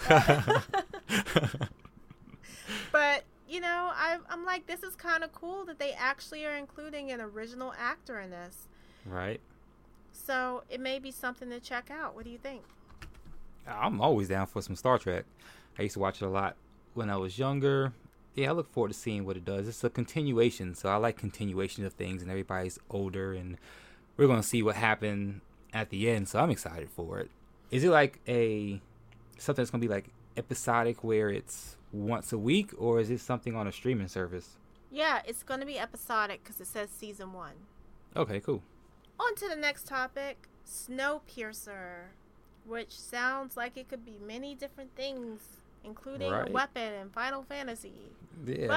Speaker 2: But, you know, I'm like, this is kind of cool that they actually are including an original actor in this.
Speaker 1: Right.
Speaker 2: So it may be something to check out. What do you think?
Speaker 1: I'm always down for some Star Trek. I used to watch it a lot when I was younger. Yeah, I look forward to seeing what it does. It's a continuation, so I like continuation of things, and everybody's older, and we're going to see what happened at the end, so I'm excited for it. Is it like something that's going to be like episodic where it's once a week, or is it something on a streaming service?
Speaker 2: Yeah, it's going to be episodic because it says season 1.
Speaker 1: Okay, cool.
Speaker 2: On to the next topic, Snowpiercer, which sounds like it could be many different things, including a weapon in Final Fantasy.
Speaker 1: Yeah.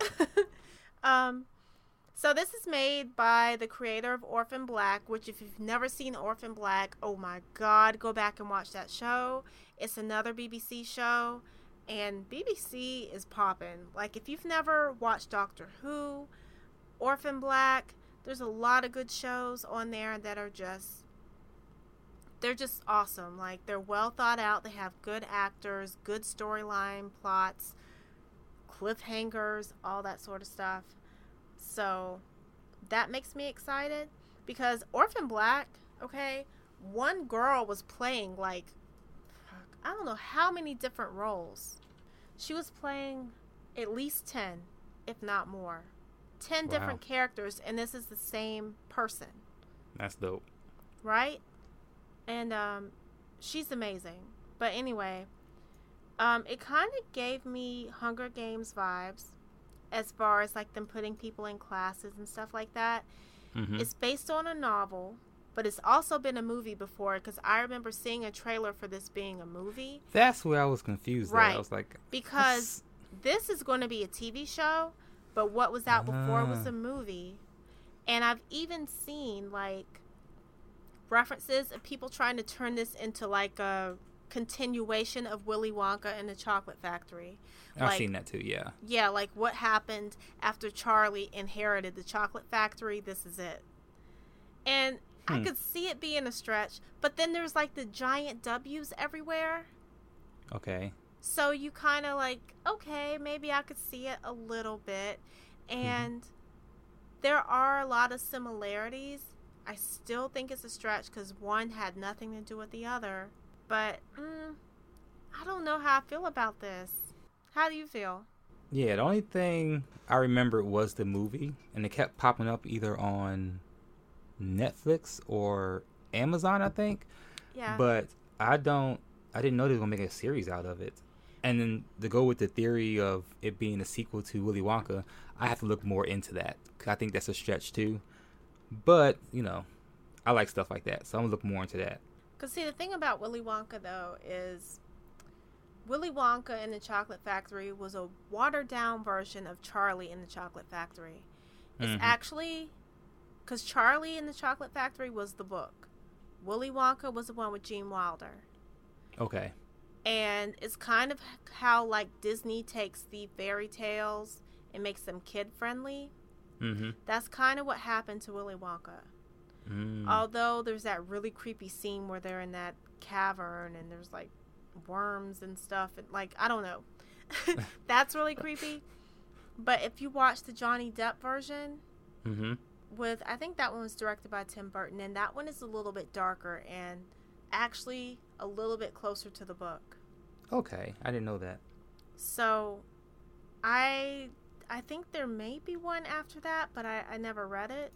Speaker 2: But, so this is made by the creator of Orphan Black, which if you've never seen Orphan Black, oh my God, go back and watch that show. It's another BBC show, and BBC is popping. Like, if you've never watched Doctor Who, Orphan Black, there's a lot of good shows on there that are they're just awesome. Like, they're well thought out. They have good actors, good storyline, plots, cliffhangers, all that sort of stuff. So that makes me excited because Orphan Black, okay, one girl was playing like, I don't know how many different roles. She was playing at least 10, if not more. 10 different characters, and this is the same person.
Speaker 1: That's dope.
Speaker 2: Right? And she's amazing. But anyway, it kind of gave me Hunger Games vibes as far as like them putting people in classes and stuff like that. Mm-hmm. It's based on a novel, but it's also been a movie before because I remember seeing a trailer for this being a movie.
Speaker 1: That's where I was confused.
Speaker 2: Right.
Speaker 1: I was like,
Speaker 2: because this is going to be a TV show, but what was out before was a movie. And I've even seen like references of people trying to turn this into like a continuation of Willy Wonka and the Chocolate Factory.
Speaker 1: I've seen that too, yeah.
Speaker 2: Yeah, like what happened after Charlie inherited the Chocolate Factory, this is it. And I could see it being a stretch, but then there's like the giant W's everywhere.
Speaker 1: Okay.
Speaker 2: So you kind of like, okay, maybe I could see it a little bit. And there are a lot of similarities. I still think it's a stretch because one had nothing to do with the other. But I don't know how I feel about this. How do you feel?
Speaker 1: Yeah, the only thing I remember was the movie, and it kept popping up either on Netflix or Amazon, I think.
Speaker 2: Yeah.
Speaker 1: But I didn't know they were gonna make a series out of it. And then to go with the theory of it being a sequel to Willy Wonka, I have to look more into that. 'Cause I think that's a stretch too. But, you know, I like stuff like that, so I'm gonna look more into that.
Speaker 2: Because, see, the thing about Willy Wonka, though, is Willy Wonka and the Chocolate Factory was a watered-down version of Charlie and the Chocolate Factory. It's actually, because Charlie and the Chocolate Factory was the book. Willy Wonka was the one with Gene Wilder.
Speaker 1: Okay.
Speaker 2: And it's kind of how, like, Disney takes the fairy tales and makes them kid-friendly. Mm-hmm. That's kind of what happened to Willy Wonka. Although there's that really creepy scene where they're in that cavern and there's like worms and stuff and like I don't know. That's really creepy. But if you watch the Johnny Depp version with, I think that one was directed by Tim Burton, and that one is a little bit darker and actually a little bit closer to the book.
Speaker 1: Okay, I didn't know that.
Speaker 2: So I think there may be one after that, but I never read it.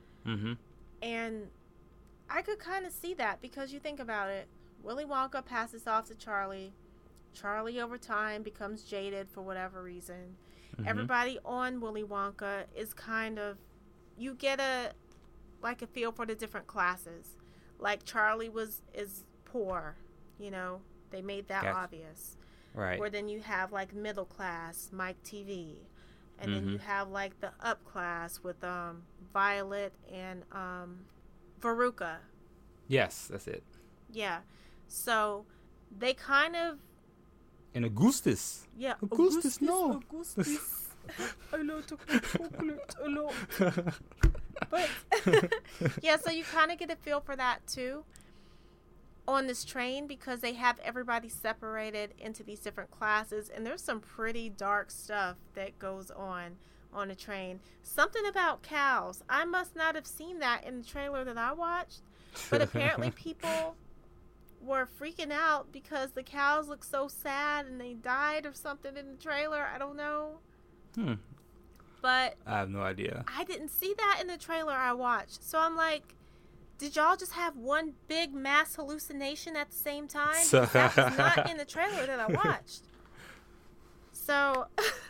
Speaker 2: And I could kind of see that because you think about it. Willy Wonka passes off to Charlie. Charlie over time becomes jaded for whatever reason.
Speaker 1: Mhm.
Speaker 2: Everybody on Willy Wonka is kind of, you get a feel for the different classes. Like Charlie is poor, they made that
Speaker 1: Gotcha.
Speaker 2: obvious.
Speaker 1: Right.
Speaker 2: Where then you have like middle class, Mike TV, and then you
Speaker 1: Mhm.
Speaker 2: have like the up class with Violet and Veruca.
Speaker 1: Yes, that's it.
Speaker 2: Yeah, so they kind of
Speaker 1: And Augustus. Augustus, no.
Speaker 2: Augustus. I love chocolate a lot. But yeah, so you kind of get a feel for that too on this train, because they have everybody separated into these different classes, and there's some pretty dark stuff that goes on the train. Something about cows. I must not have seen that in the trailer that I watched, but apparently people were freaking out because the cows look so sad and they died or something in the trailer. I don't know. But
Speaker 1: I have no idea.
Speaker 2: I didn't see that in the trailer I watched. So I'm like, did y'all just have one big mass hallucination at the same time? Because that was not in the trailer that I watched. So,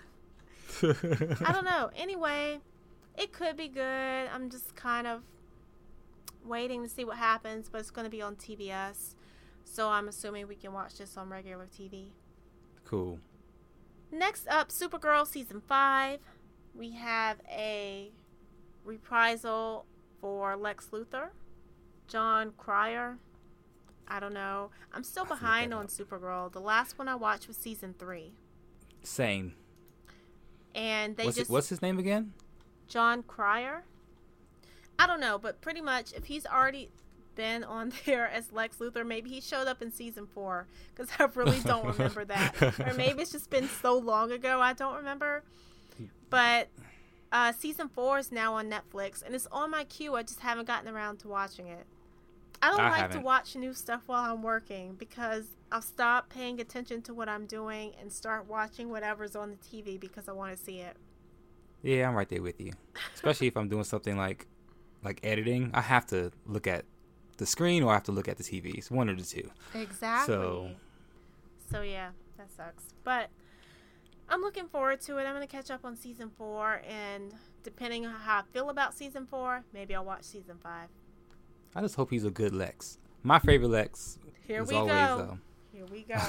Speaker 2: I don't know. Anyway, it could be good. I'm just kind of waiting to see what happens, but it's going to be on TBS. So I'm assuming we can watch this on regular TV.
Speaker 1: Cool.
Speaker 2: Next up, Supergirl Season 5. We have a reprisal for Lex Luthor. John Cryer. I don't know. I'm still behind on Supergirl. The last one I watched was Season 3.
Speaker 1: Same.
Speaker 2: And they
Speaker 1: What's his name again?
Speaker 2: John Cryer. I don't know, but pretty much if he's already been on there as Lex Luthor, maybe he showed up in Season 4, because I really don't remember that. Or maybe it's just been so long ago I don't remember. But Season 4 is now on Netflix, and it's on my queue. I just haven't gotten around to watching it. I don't like to watch new stuff while I'm working, because I'll stop paying attention to what I'm doing and start watching whatever's on the TV because I want to see it.
Speaker 1: Yeah, I'm right there with you. Especially if I'm doing something like editing. I have to look at the screen or I have to look at the TV. It's one of the two.
Speaker 2: Exactly. So yeah, that sucks. But I'm looking forward to it. I'm going to catch up on Season 4, and depending on how I feel about Season 4, maybe I'll watch Season 5.
Speaker 1: I just hope he's a good Lex. My favorite Lex
Speaker 2: Here
Speaker 1: is
Speaker 2: we
Speaker 1: always
Speaker 2: go. Here we go.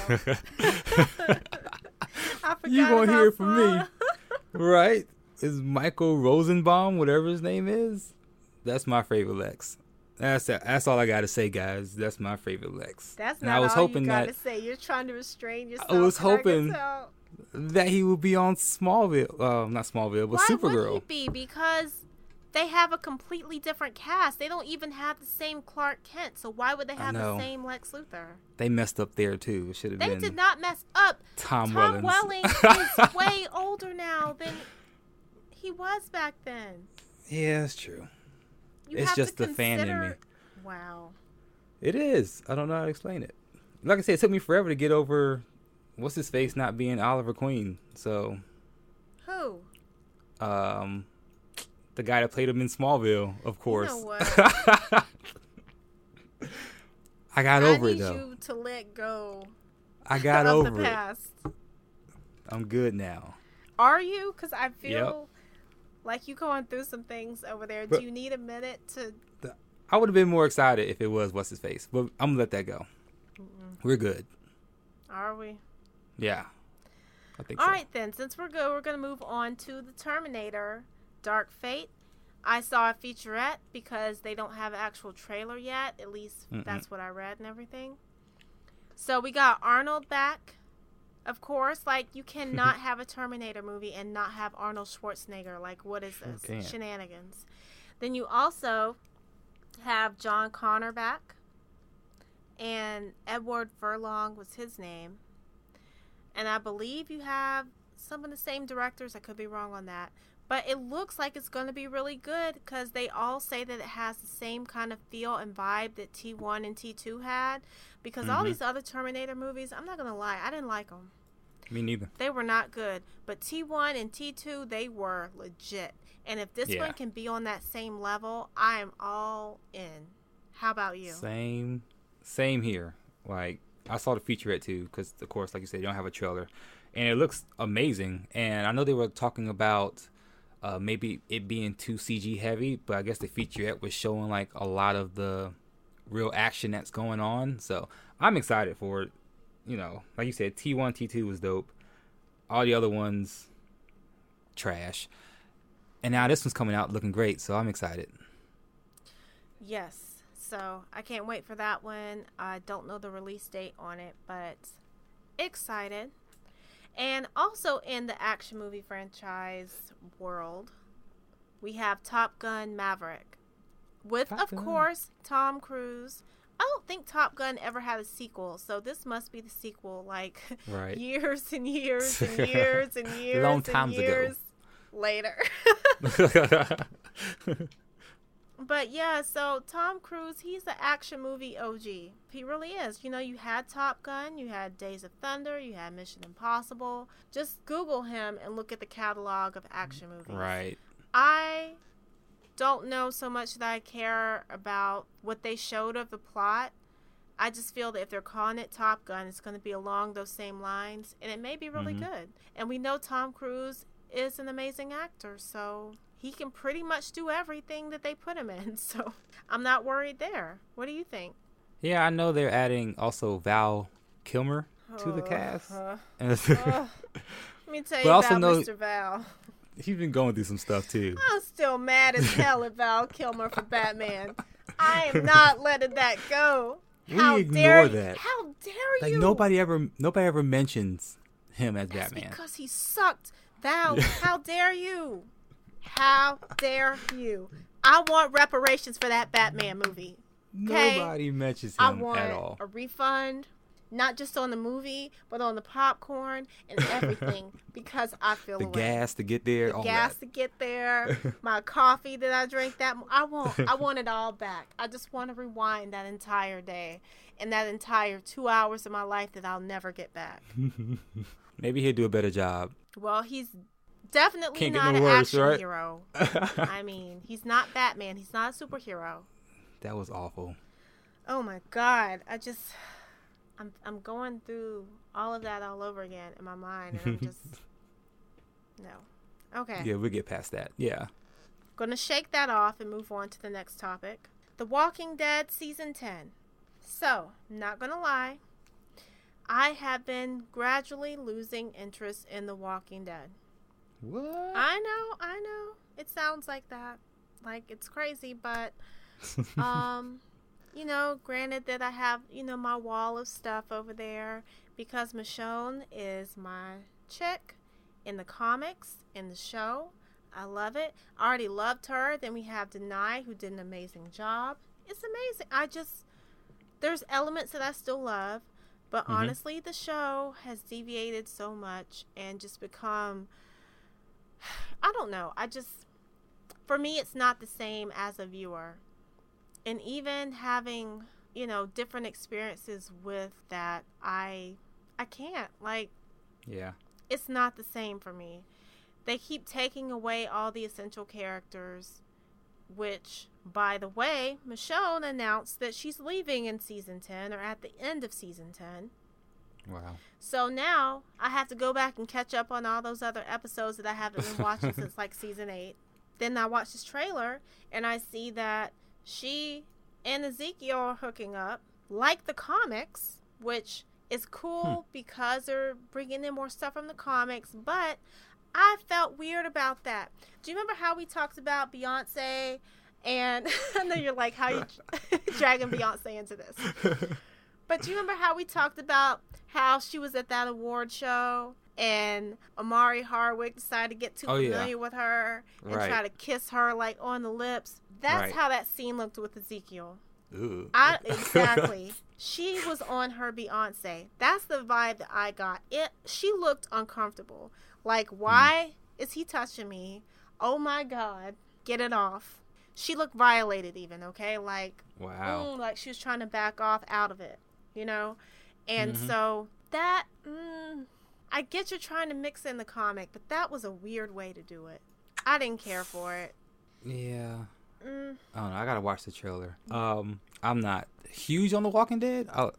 Speaker 2: I forgot
Speaker 1: you gonna hear it from me,
Speaker 2: Saw.
Speaker 1: right? Is Michael Rosenbaum, whatever his name is? That's my favorite Lex. That's all I gotta say, guys. That's my favorite Lex.
Speaker 2: That's
Speaker 1: and
Speaker 2: not
Speaker 1: I was
Speaker 2: all
Speaker 1: hoping
Speaker 2: you gotta
Speaker 1: that
Speaker 2: say. You're trying to restrain yourself.
Speaker 1: I was
Speaker 2: and I can
Speaker 1: hoping
Speaker 2: tell.
Speaker 1: that he would be on Smallville. Not Smallville, but
Speaker 2: Why
Speaker 1: Supergirl.
Speaker 2: would he be? Because they have a completely different cast. They don't even have the same Clark Kent. So why would they have the same Lex Luthor?
Speaker 1: They messed up there too. It should have been.
Speaker 2: They did not mess up.
Speaker 1: Tom
Speaker 2: Welling is way older now than he was back then.
Speaker 1: Yeah, that's true.
Speaker 2: You
Speaker 1: It's
Speaker 2: have
Speaker 1: just
Speaker 2: to
Speaker 1: the fan in me.
Speaker 2: consider- Wow.
Speaker 1: It is. I don't know how to explain it. Like I said, it took me forever to get over what's his face not being Oliver Queen. So,
Speaker 2: Who?
Speaker 1: the guy that played him in Smallville, of course.
Speaker 2: You know what?
Speaker 1: I got over
Speaker 2: I
Speaker 1: it
Speaker 2: need
Speaker 1: though.
Speaker 2: you to let go
Speaker 1: I got
Speaker 2: of
Speaker 1: over
Speaker 2: the
Speaker 1: it.
Speaker 2: past.
Speaker 1: I'm good now.
Speaker 2: Are you? Because I feel
Speaker 1: Yep.
Speaker 2: like you going through some things over there.
Speaker 1: But-
Speaker 2: Do you need a minute to?
Speaker 1: I would have been more excited if it was what's his face, but I'm gonna let that go. We're good.
Speaker 2: Are we?
Speaker 1: Yeah, I think
Speaker 2: All
Speaker 1: so.
Speaker 2: right then. Since we're good, we're gonna move on to the Terminator: Dark Fate. I saw a featurette because they don't have an actual trailer yet. At least that's what I read and everything. So we got Arnold back, of course. Like, you cannot have a Terminator movie and not have Arnold Schwarzenegger. Like, what is this?
Speaker 1: can't.
Speaker 2: Shenanigans. Then you also have John Connor back, and Edward Furlong was his name. And I believe you have some of the same directors. I could be wrong on that. But it looks like it's going to be really good because they all say that it has the same kind of feel and vibe that T1 and T2 had. Because all these other Terminator movies, I'm not going to lie, I didn't like them.
Speaker 1: Me neither.
Speaker 2: They were not good. But T1 and T2, they were legit. And if this one can be on that same level, I am all in. How about you?
Speaker 1: Same here. Like, I saw the featurette too, because of course, like you said, you don't have a trailer, and it looks amazing. And I know they were talking about maybe it being too CG heavy, but I guess the featurette was showing like a lot of the real action that's going on. So I'm excited for it. You know, like you said, T1, T2 was dope. All the other ones, trash. And now this one's coming out looking great, so I'm excited.
Speaker 2: Yes. So I can't wait for that one. I don't know the release date on it, but excited. And also in the action movie franchise world, we have Top Gun Maverick. With,
Speaker 1: Top
Speaker 2: of
Speaker 1: Gun.
Speaker 2: course, Tom Cruise. I don't think Top Gun ever had a sequel, so this must be the sequel, like
Speaker 1: Right.
Speaker 2: years and years and years and years
Speaker 1: Long
Speaker 2: and
Speaker 1: times ago.
Speaker 2: years later. But yeah, so Tom Cruise, he's the action movie OG. He really is. You know, you had Top Gun, you had Days of Thunder, you had Mission Impossible. Just Google him and look at the catalog of action movies.
Speaker 1: Right.
Speaker 2: I don't know so much that I care about what they showed of the plot. I just feel that if they're calling it Top Gun, it's going to be along those same lines, and it may be really good. And we know Tom Cruise is an amazing actor, so he can pretty much do everything that they put him in. So I'm not worried there. What do you think?
Speaker 1: Yeah, I know they're adding also Val Kilmer to the cast.
Speaker 2: Let me tell you
Speaker 1: But also
Speaker 2: about
Speaker 1: know-
Speaker 2: Mr. Val.
Speaker 1: He's been going through some stuff too.
Speaker 2: I'm still mad as hell at Val Kilmer for Batman. I am not letting that go.
Speaker 1: We
Speaker 2: How
Speaker 1: ignore
Speaker 2: dare
Speaker 1: that.
Speaker 2: How dare
Speaker 1: Like
Speaker 2: you?
Speaker 1: nobody ever mentions him as
Speaker 2: That's
Speaker 1: Batman.
Speaker 2: because he sucked. Val, how dare you? How dare you? I want reparations for that Batman movie. Okay?
Speaker 1: Nobody mentions
Speaker 2: I
Speaker 1: him
Speaker 2: want
Speaker 1: at all.
Speaker 2: a refund, not just on the movie, but on the popcorn and everything, because I feel
Speaker 1: The
Speaker 2: away.
Speaker 1: gas to get there,
Speaker 2: The
Speaker 1: all
Speaker 2: gas
Speaker 1: that.
Speaker 2: to get there, my coffee that I drank I want it all back. I just want to rewind that entire day and that entire 2 hours of my life that I'll never get back.
Speaker 1: Maybe he'll do a better job.
Speaker 2: Well, he's definitely
Speaker 1: Can't get
Speaker 2: not
Speaker 1: no
Speaker 2: an
Speaker 1: worse,
Speaker 2: action
Speaker 1: right?
Speaker 2: hero. I mean, he's not Batman. He's not a superhero.
Speaker 1: That was awful.
Speaker 2: Oh my God. I'm going through all of that all over again in my mind, and I'm just, no. Okay.
Speaker 1: Yeah, we'll get past that. Yeah.
Speaker 2: Gonna shake that off and move on to the next topic. The Walking Dead Season 10. So, not gonna lie, I have been gradually losing interest in The Walking Dead.
Speaker 1: What?
Speaker 2: I know. It sounds like that. Like, it's crazy, but, you know, granted that I have, my wall of stuff over there because Michonne is my chick in the comics, in the show. I love it. I already loved her. Then we have Denai, who did an amazing job. It's amazing. There's elements that I still love, but honestly, the show has deviated so much and just become, I don't know. For me, it's not the same as a viewer. And even having, different experiences with that, I can't. Like,
Speaker 1: Yeah.
Speaker 2: it's not the same for me. They keep taking away all the essential characters, which, by the way, Michonne announced that she's leaving in Season 10 or at the end of Season 10.
Speaker 1: Wow.
Speaker 2: So now I have to go back and catch up on all those other episodes that I haven't been watching since like Season 8. Then I watch this trailer and I see that she and Ezekiel are hooking up like the comics, which is cool because they're bringing in more stuff from the comics, but I felt weird about that. Do you remember how we talked about Beyonce? And I know you're like, how you dragging Beyonce into this? But do you remember how we talked about how she was at that award show and Amari Hardwick decided to get too familiar with her and try to kiss her like on the lips? That's how that scene looked with Ezekiel.
Speaker 1: Ooh.
Speaker 2: Exactly. She was on her Beyonce. That's the vibe that I got. She looked uncomfortable. Like, why is he touching me? Oh my God. Get it off. She looked violated even, okay? Like,
Speaker 1: Wow.
Speaker 2: like she was trying to back off out of it, And so that, I get you're trying to mix in the comic, but that was a weird way to do it. I didn't care for it.
Speaker 1: Yeah. I don't know. I gotta watch the trailer. I'm not huge on The Walking Dead. I'll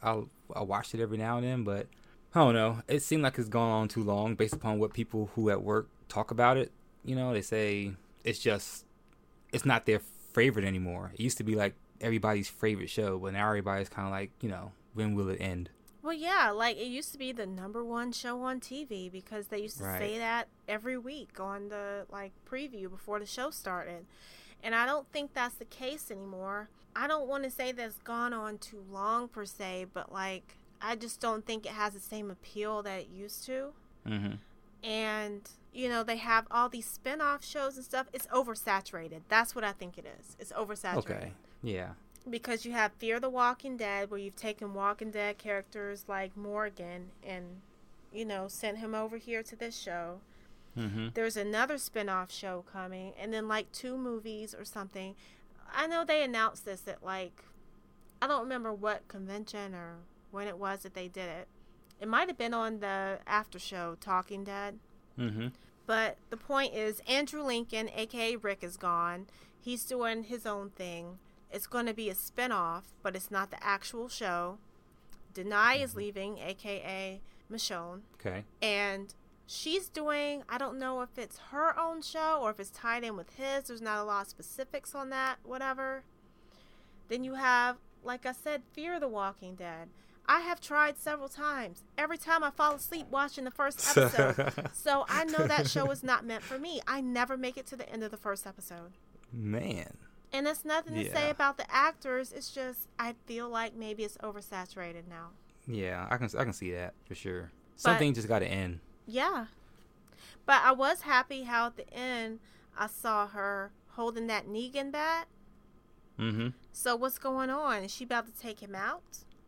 Speaker 1: I watched it every now and then, but I don't know. It seemed like it's gone on too long based upon what people who at work talk about it. You know, they say it's not their favorite anymore. It used to be like everybody's favorite show, but now everybody's kind of like, when will it end?
Speaker 2: Well, yeah, like it used to be the #1 show on TV because they used to say that every week on the like preview before the show started. And I don't think that's the case anymore. I don't want to say that it's gone on too long per se, but like I just don't think it has the same appeal that it used to.
Speaker 1: Mm-hmm.
Speaker 2: And, they have all these spin-off shows and stuff. It's oversaturated. That's what I think it is. It's oversaturated.
Speaker 1: Okay, yeah.
Speaker 2: Because you have Fear the Walking Dead, where you've taken Walking Dead characters like Morgan and, sent him over here to this show.
Speaker 1: Mm-hmm.
Speaker 2: There's another spin-off show coming, and then like 2 movies or something. I know they announced this at like, I don't remember what convention or when it was that they did it. It might have been on the after show, Talking Dead.
Speaker 1: Mm-hmm.
Speaker 2: But the point is, Andrew Lincoln, a.k.a. Rick, is gone. He's doing his own thing. It's going to be a spin-off, but it's not the actual show. Denai is leaving, a.k.a. Michonne.
Speaker 1: Okay.
Speaker 2: And she's doing, I don't know if it's her own show or if it's tied in with his. There's not a lot of specifics on that, whatever. Then you have, like I said, Fear the Walking Dead. I have tried several times. Every time I fall asleep watching the first episode. So I know that show is not meant for me. I never make it to the end of the first episode.
Speaker 1: Man.
Speaker 2: And that's nothing to say about the actors. It's just I feel like maybe it's oversaturated now.
Speaker 1: Yeah, I can see that for sure. Something just got to end.
Speaker 2: Yeah. But I was happy how at the end I saw her holding that Negan bat.
Speaker 1: Mm-hmm.
Speaker 2: So what's going on? Is she about to take him out?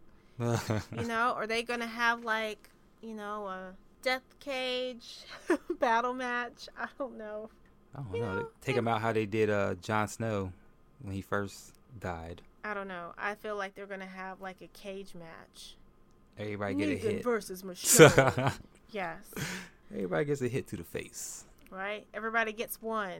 Speaker 2: Are they going to have like, a death cage battle match? I don't know.
Speaker 1: I don't know. Take him out how they did Jon Snow when he first died.
Speaker 2: I don't know. I feel like they're going to have like a cage match.
Speaker 1: Everybody get a hit.
Speaker 2: Versus Michelle. Yes.
Speaker 1: Everybody gets a hit to the face.
Speaker 2: Right? Everybody gets one.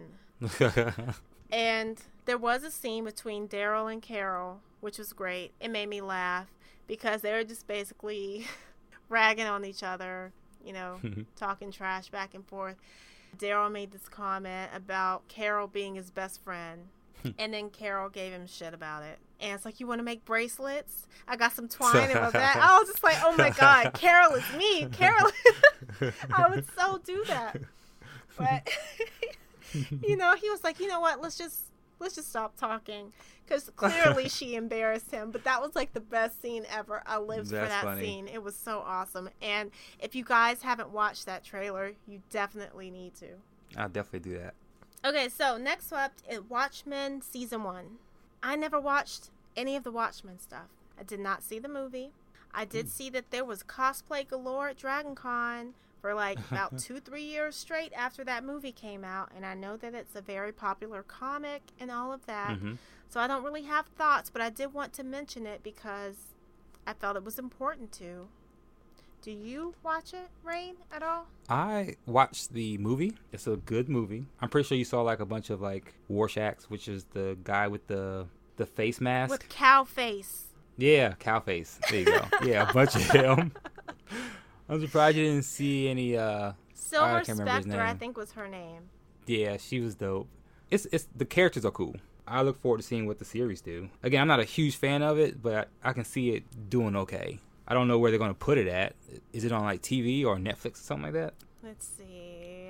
Speaker 2: And there was a scene between Daryl and Carol, which was great. It made me laugh because they were just basically ragging on each other, talking trash back and forth. Daryl made this comment about Carol being his best friend. And then Carol gave him shit about it. And it's like, you want to make bracelets? I got some twine in my bag. I was just like, oh my God, Carol is me. Carol. I would so do that. But, he was like, you know what? Let's just stop talking. Because clearly she embarrassed him. But that was like the best scene ever. I lived for that scene. It was so awesome. And if you guys haven't watched that trailer, you definitely need to.
Speaker 1: I'll definitely do that.
Speaker 2: Okay, so next up is Watchmen Season 1. I never watched any of the Watchmen stuff. I did not see the movie. I did see that there was cosplay galore at DragonCon for like about 2-3 years straight after that movie came out. And I know that it's a very popular comic and all of that.
Speaker 1: Mm-hmm.
Speaker 2: So I don't really have thoughts, but I did want to mention it because I felt it was important to. Do you watch it, Rain, at all?
Speaker 1: I watched the movie. It's a good movie. I'm pretty sure you saw like a bunch of like Rorschach, which is the guy with the face mask.
Speaker 2: With cow face.
Speaker 1: Yeah, cow face. There you go. Yeah, a bunch of them. I'm surprised you didn't see any
Speaker 2: Silver Spectre, I think was her name.
Speaker 1: Yeah, she was dope. It's the characters are cool. I look forward to seeing what the series do. Again, I'm not a huge fan of it, but I can see it doing okay. I don't know where they're going to put it at. Is it on like TV or Netflix or something like that?
Speaker 2: Let's see.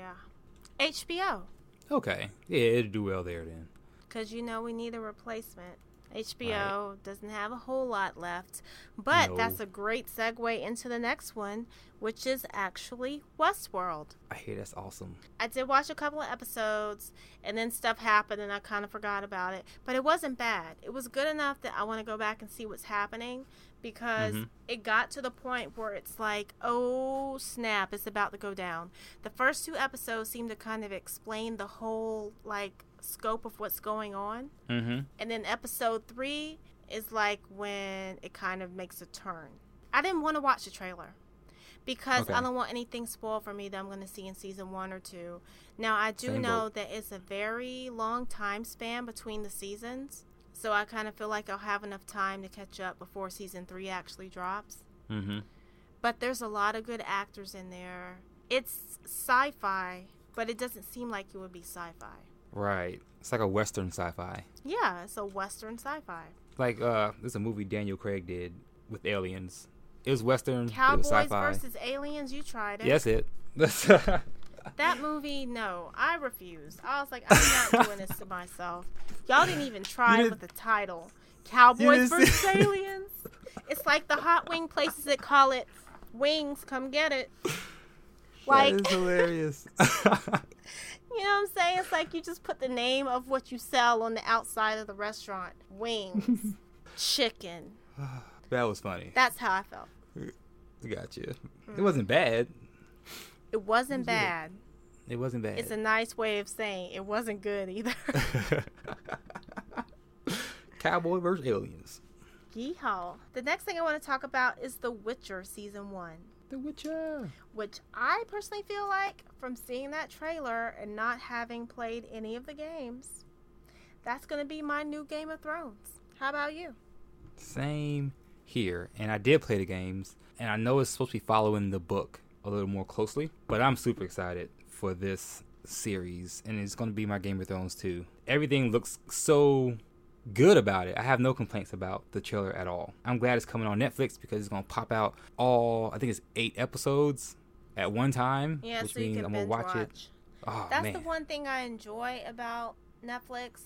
Speaker 2: HBO.
Speaker 1: Okay. Yeah, it'll do well there then.
Speaker 2: Because we need a replacement. HBO doesn't have a whole lot left. But that's a great segue into the next one, which is actually Westworld.
Speaker 1: I hear that's awesome.
Speaker 2: I did watch a couple of episodes, and then stuff happened, and I kind of forgot about it. But it wasn't bad. It was good enough that I want to go back and see what's happening, because it got to the point where it's like, oh, snap, it's about to go down. The first 2 episodes seem to kind of explain the whole, like, scope of what's going on.
Speaker 1: Mm-hmm.
Speaker 2: And then episode 3 is like when it kind of makes a turn. I didn't want to watch the trailer because I don't want anything spoiled for me that I'm going to see in season 1 or 2. Now, I do know that it's a very long time span between the seasons. So I kind of feel like I'll have enough time to catch up before season 3 actually drops.
Speaker 1: Mm-hmm.
Speaker 2: But there's a lot of good actors in there. It's sci-fi, but it doesn't seem like it would be sci-fi.
Speaker 1: Right. It's like a Western sci-fi.
Speaker 2: Yeah, it's a Western sci-fi.
Speaker 1: Like, there's a movie Daniel Craig did with aliens. It was Western, it was
Speaker 2: Cowboys
Speaker 1: sci-fi.
Speaker 2: versus aliens, you tried it.
Speaker 1: Yes, it.
Speaker 2: That movie, no, I refused. I was like, I'm not doing this to myself. Y'all didn't even try with the title. Cowboys versus aliens. It's like the hot wing places that call it Wings, come get it. Like,
Speaker 1: that is hilarious.
Speaker 2: You know what I'm saying? It's like you just put the name of what you sell on the outside of the restaurant. Wings. Chicken.
Speaker 1: That was funny.
Speaker 2: That's how I felt.
Speaker 1: Gotcha. It wasn't bad.
Speaker 2: It wasn't bad.
Speaker 1: It wasn't bad.
Speaker 2: It's a nice way of saying it wasn't good either.
Speaker 1: Cowboy versus aliens.
Speaker 2: Yeehaw. The next thing I want to talk about is The Witcher Season 1.
Speaker 1: The Witcher.
Speaker 2: Which I personally feel like, from seeing that trailer and not having played any of the games, that's going to be my new Game of Thrones. How about you?
Speaker 1: Same here. And I did play the games. And I know it's supposed to be following the book a little more closely. But I'm super excited for this series. And it's going to be my Game of Thrones too. Everything looks so good about it. I have no complaints about the trailer at all. I'm glad it's coming on Netflix because it's going to pop out I think it's 8 episodes at one time.
Speaker 2: Yeah,
Speaker 1: which
Speaker 2: so you
Speaker 1: means
Speaker 2: can
Speaker 1: I'm going
Speaker 2: binge
Speaker 1: to watch it.
Speaker 2: watch.
Speaker 1: Oh,
Speaker 2: That's
Speaker 1: man.
Speaker 2: the one thing I enjoy about Netflix,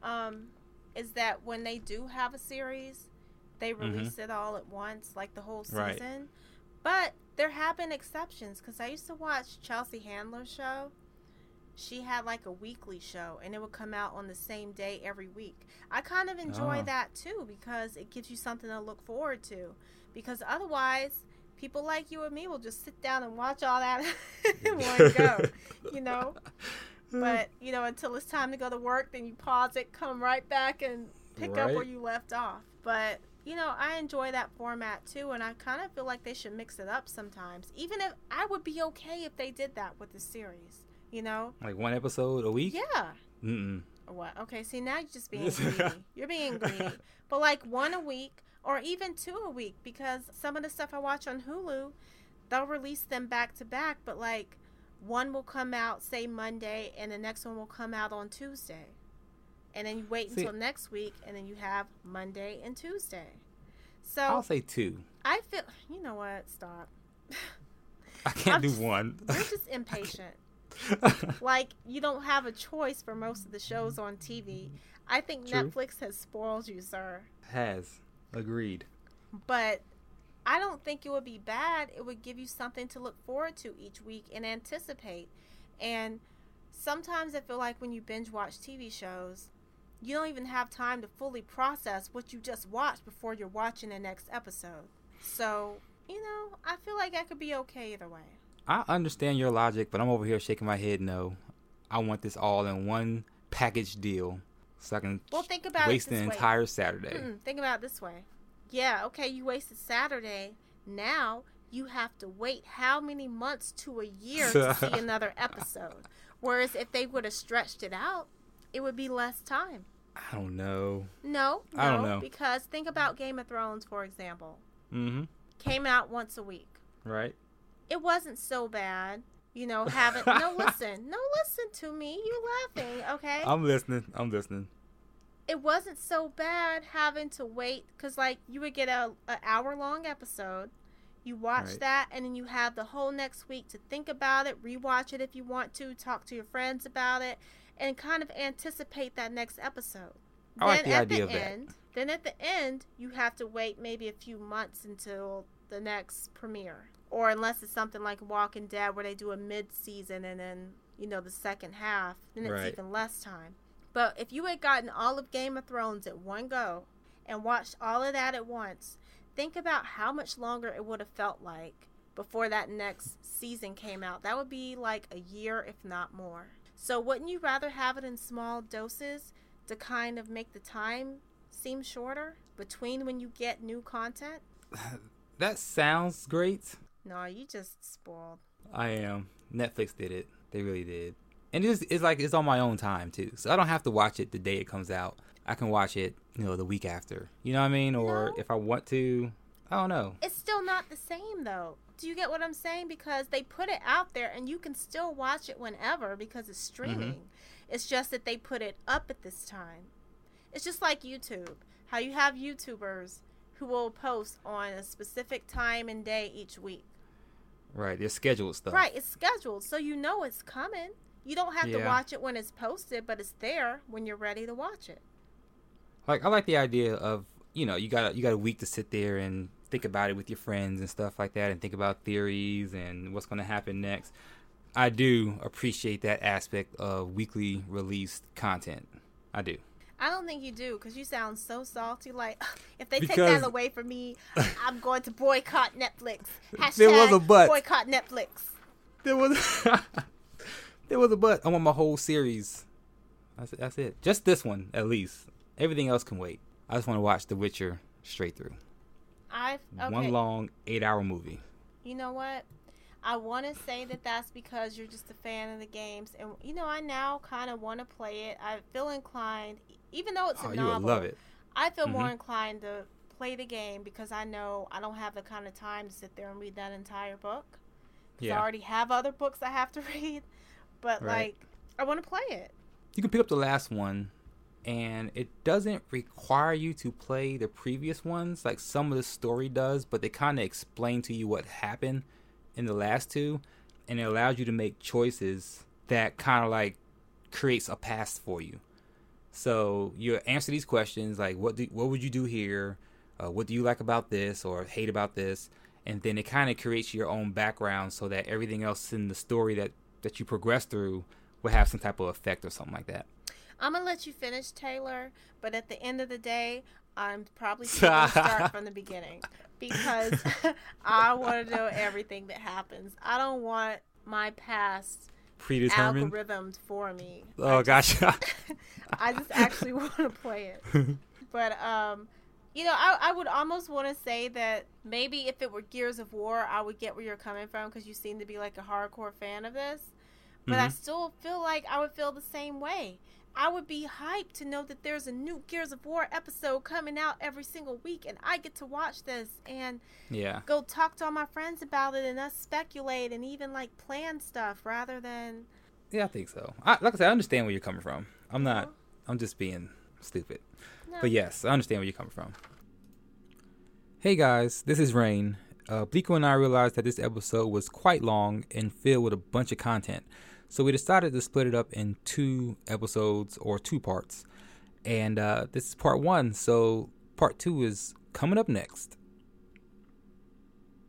Speaker 2: is that when they do have a series, they release it all at once, like the whole season.
Speaker 1: Right.
Speaker 2: But there have been exceptions, because I used to watch Chelsea Handler's show. She had like a weekly show, and it would come out on the same day every week. I kind of enjoy that too, because it gives you something to look forward to. Because otherwise, people like you and me will just sit down and watch all that in one go, you know? But, you know, until it's time to go to work, then you pause it, come right back and pick up where you left off. But, you know, I enjoy that format too, and I kind of feel like they should mix it up sometimes. Even if I would be okay if they did that with the series. You know?
Speaker 1: Like one episode a week?
Speaker 2: Yeah.
Speaker 1: Mm-mm.
Speaker 2: Or what? Okay, see, now you're just being greedy. You're being greedy. But like one a week or even 2 a week, because some of the stuff I watch on Hulu, they'll release them back to back, but like one will come out, say, Monday, and the next one will come out on Tuesday. And then you wait until next week, and then you have Monday and Tuesday. So
Speaker 1: I'll say 2.
Speaker 2: I feel, you know what? Stop.
Speaker 1: I can't do one.
Speaker 2: You're just impatient. Like, you don't have a choice for most of the shows on TV. I think
Speaker 1: True.
Speaker 2: Netflix has spoiled you, sir.
Speaker 1: Has. Agreed.
Speaker 2: But I don't think it would be bad. It would give you something to look forward to each week and anticipate. And sometimes I feel like when you binge watch TV shows, you don't even have time to fully process what you just watched before you're watching the next episode. So, you know, I feel like I could be okay either way.
Speaker 1: I understand your logic, but I'm over here shaking my head no. I want this all in one package deal so I can
Speaker 2: think about
Speaker 1: waste
Speaker 2: it this
Speaker 1: an
Speaker 2: way.
Speaker 1: entire Saturday.
Speaker 2: Think about it this way. Yeah, okay, you wasted Saturday. Now you have to wait how many months to a year to see another episode? Whereas if they would have stretched it out, it would be less time.
Speaker 1: I don't know.
Speaker 2: No,
Speaker 1: I don't know.
Speaker 2: Because think about Game of Thrones, for example.
Speaker 1: Mm-hmm.
Speaker 2: Came out once a week.
Speaker 1: Right.
Speaker 2: It wasn't so bad. You know, listen to me. You laughing, okay?
Speaker 1: I'm listening.
Speaker 2: It wasn't so bad having to wait, because like you would get an hour-long episode. You watch that, and then you have the whole next week to think about it, rewatch it if you want to, talk to your friends about it, and kind of anticipate that next episode.
Speaker 1: I like the idea of that.
Speaker 2: Then at the end, you have to wait maybe a few months until the next premiere. Or unless it's something like Walking Dead where they do a mid-season and then, you know, the second half, then it's even less time. But if you had gotten all of Game of Thrones at one go and watched all of that at once, think about how much longer it would have felt like before that next season came out. That would be like a year, if not more. So wouldn't you rather have it in small doses to kind of make the time seem shorter between when you get new content?
Speaker 1: That sounds great.
Speaker 2: No, you just spoiled.
Speaker 1: I am. Netflix did it. They really did. And it's like it's on my own time too. So I don't have to watch it the day it comes out. I can watch it, you know, the week after. You know what I mean? Or if I want to. I don't know.
Speaker 2: It's still not the same, though. Do you get what I'm saying? Because they put it out there, and you can still watch it whenever because it's streaming. Mm-hmm. It's just that they put it up at this time. It's just like YouTube. How you have YouTubers who will post on a specific time and day each week.
Speaker 1: Right, they're scheduled stuff.
Speaker 2: Right, it's scheduled, so you know it's coming. You don't have to watch it when it's posted, but it's there when you're ready to watch it.
Speaker 1: Like, I like the idea of, you got a week to sit there and think about it with your friends and stuff like that, and think about theories and what's going to happen next. I do appreciate that aspect of weekly released content. I do.
Speaker 2: I don't think you do, because you sound so salty. Like, if they take that away from me, I'm going to boycott Netflix. Hashtag
Speaker 1: there was a but.
Speaker 2: Boycott Netflix.
Speaker 1: There was a but. I want my whole series. That's it. Just this one, at least. Everything else can wait. I just want to watch The Witcher straight through. One long 8-hour movie.
Speaker 2: You know what? I want to say that that's because you're just a fan of the games. And, I now kind of want to play it. I feel inclined, even though it's a novel. You would love it. I feel more inclined to play the game because I know I don't have the kind of time to sit there and read that entire book. Because I already have other books I have to read. But, I want to play it.
Speaker 1: You can pick up the last one. And it doesn't require you to play the previous ones like some of the story does, but they kind of explain to you what happened in the last two, and it allows you to make choices that kind of like creates a past for you. So you answer these questions like, what would you do here? What do you like about this or hate about this? And then it kind of creates your own background so that everything else in the story that you progress through will have some type of effect or something like that.
Speaker 2: I'm going to let you finish, Taylor, but at the end of the day, I'm probably going to start from the beginning because I want to know everything that happens. I don't want my past
Speaker 1: predetermined
Speaker 2: algorithmed for me.
Speaker 1: Oh, gotcha.
Speaker 2: I just actually want to play it. But, I would almost want to say that maybe if it were Gears of War, I would get where you're coming from because you seem to be like a hardcore fan of this. But I still feel like I would feel the same way. I would be hyped to know that there's a new Gears of War episode coming out every single week, and I get to watch this and go talk to all my friends about it and us speculate and even like plan stuff rather than.
Speaker 1: Yeah, I think so. Like I said, I understand where you're coming from. I'm just being stupid. No. But yes, I understand where you're coming from. Hey guys, this is Rain. Bleeko and I realized that this episode was quite long and filled with a bunch of content. So we decided to split it up in 2 episodes or 2 parts. And this is part 1, so part 2 is coming up next.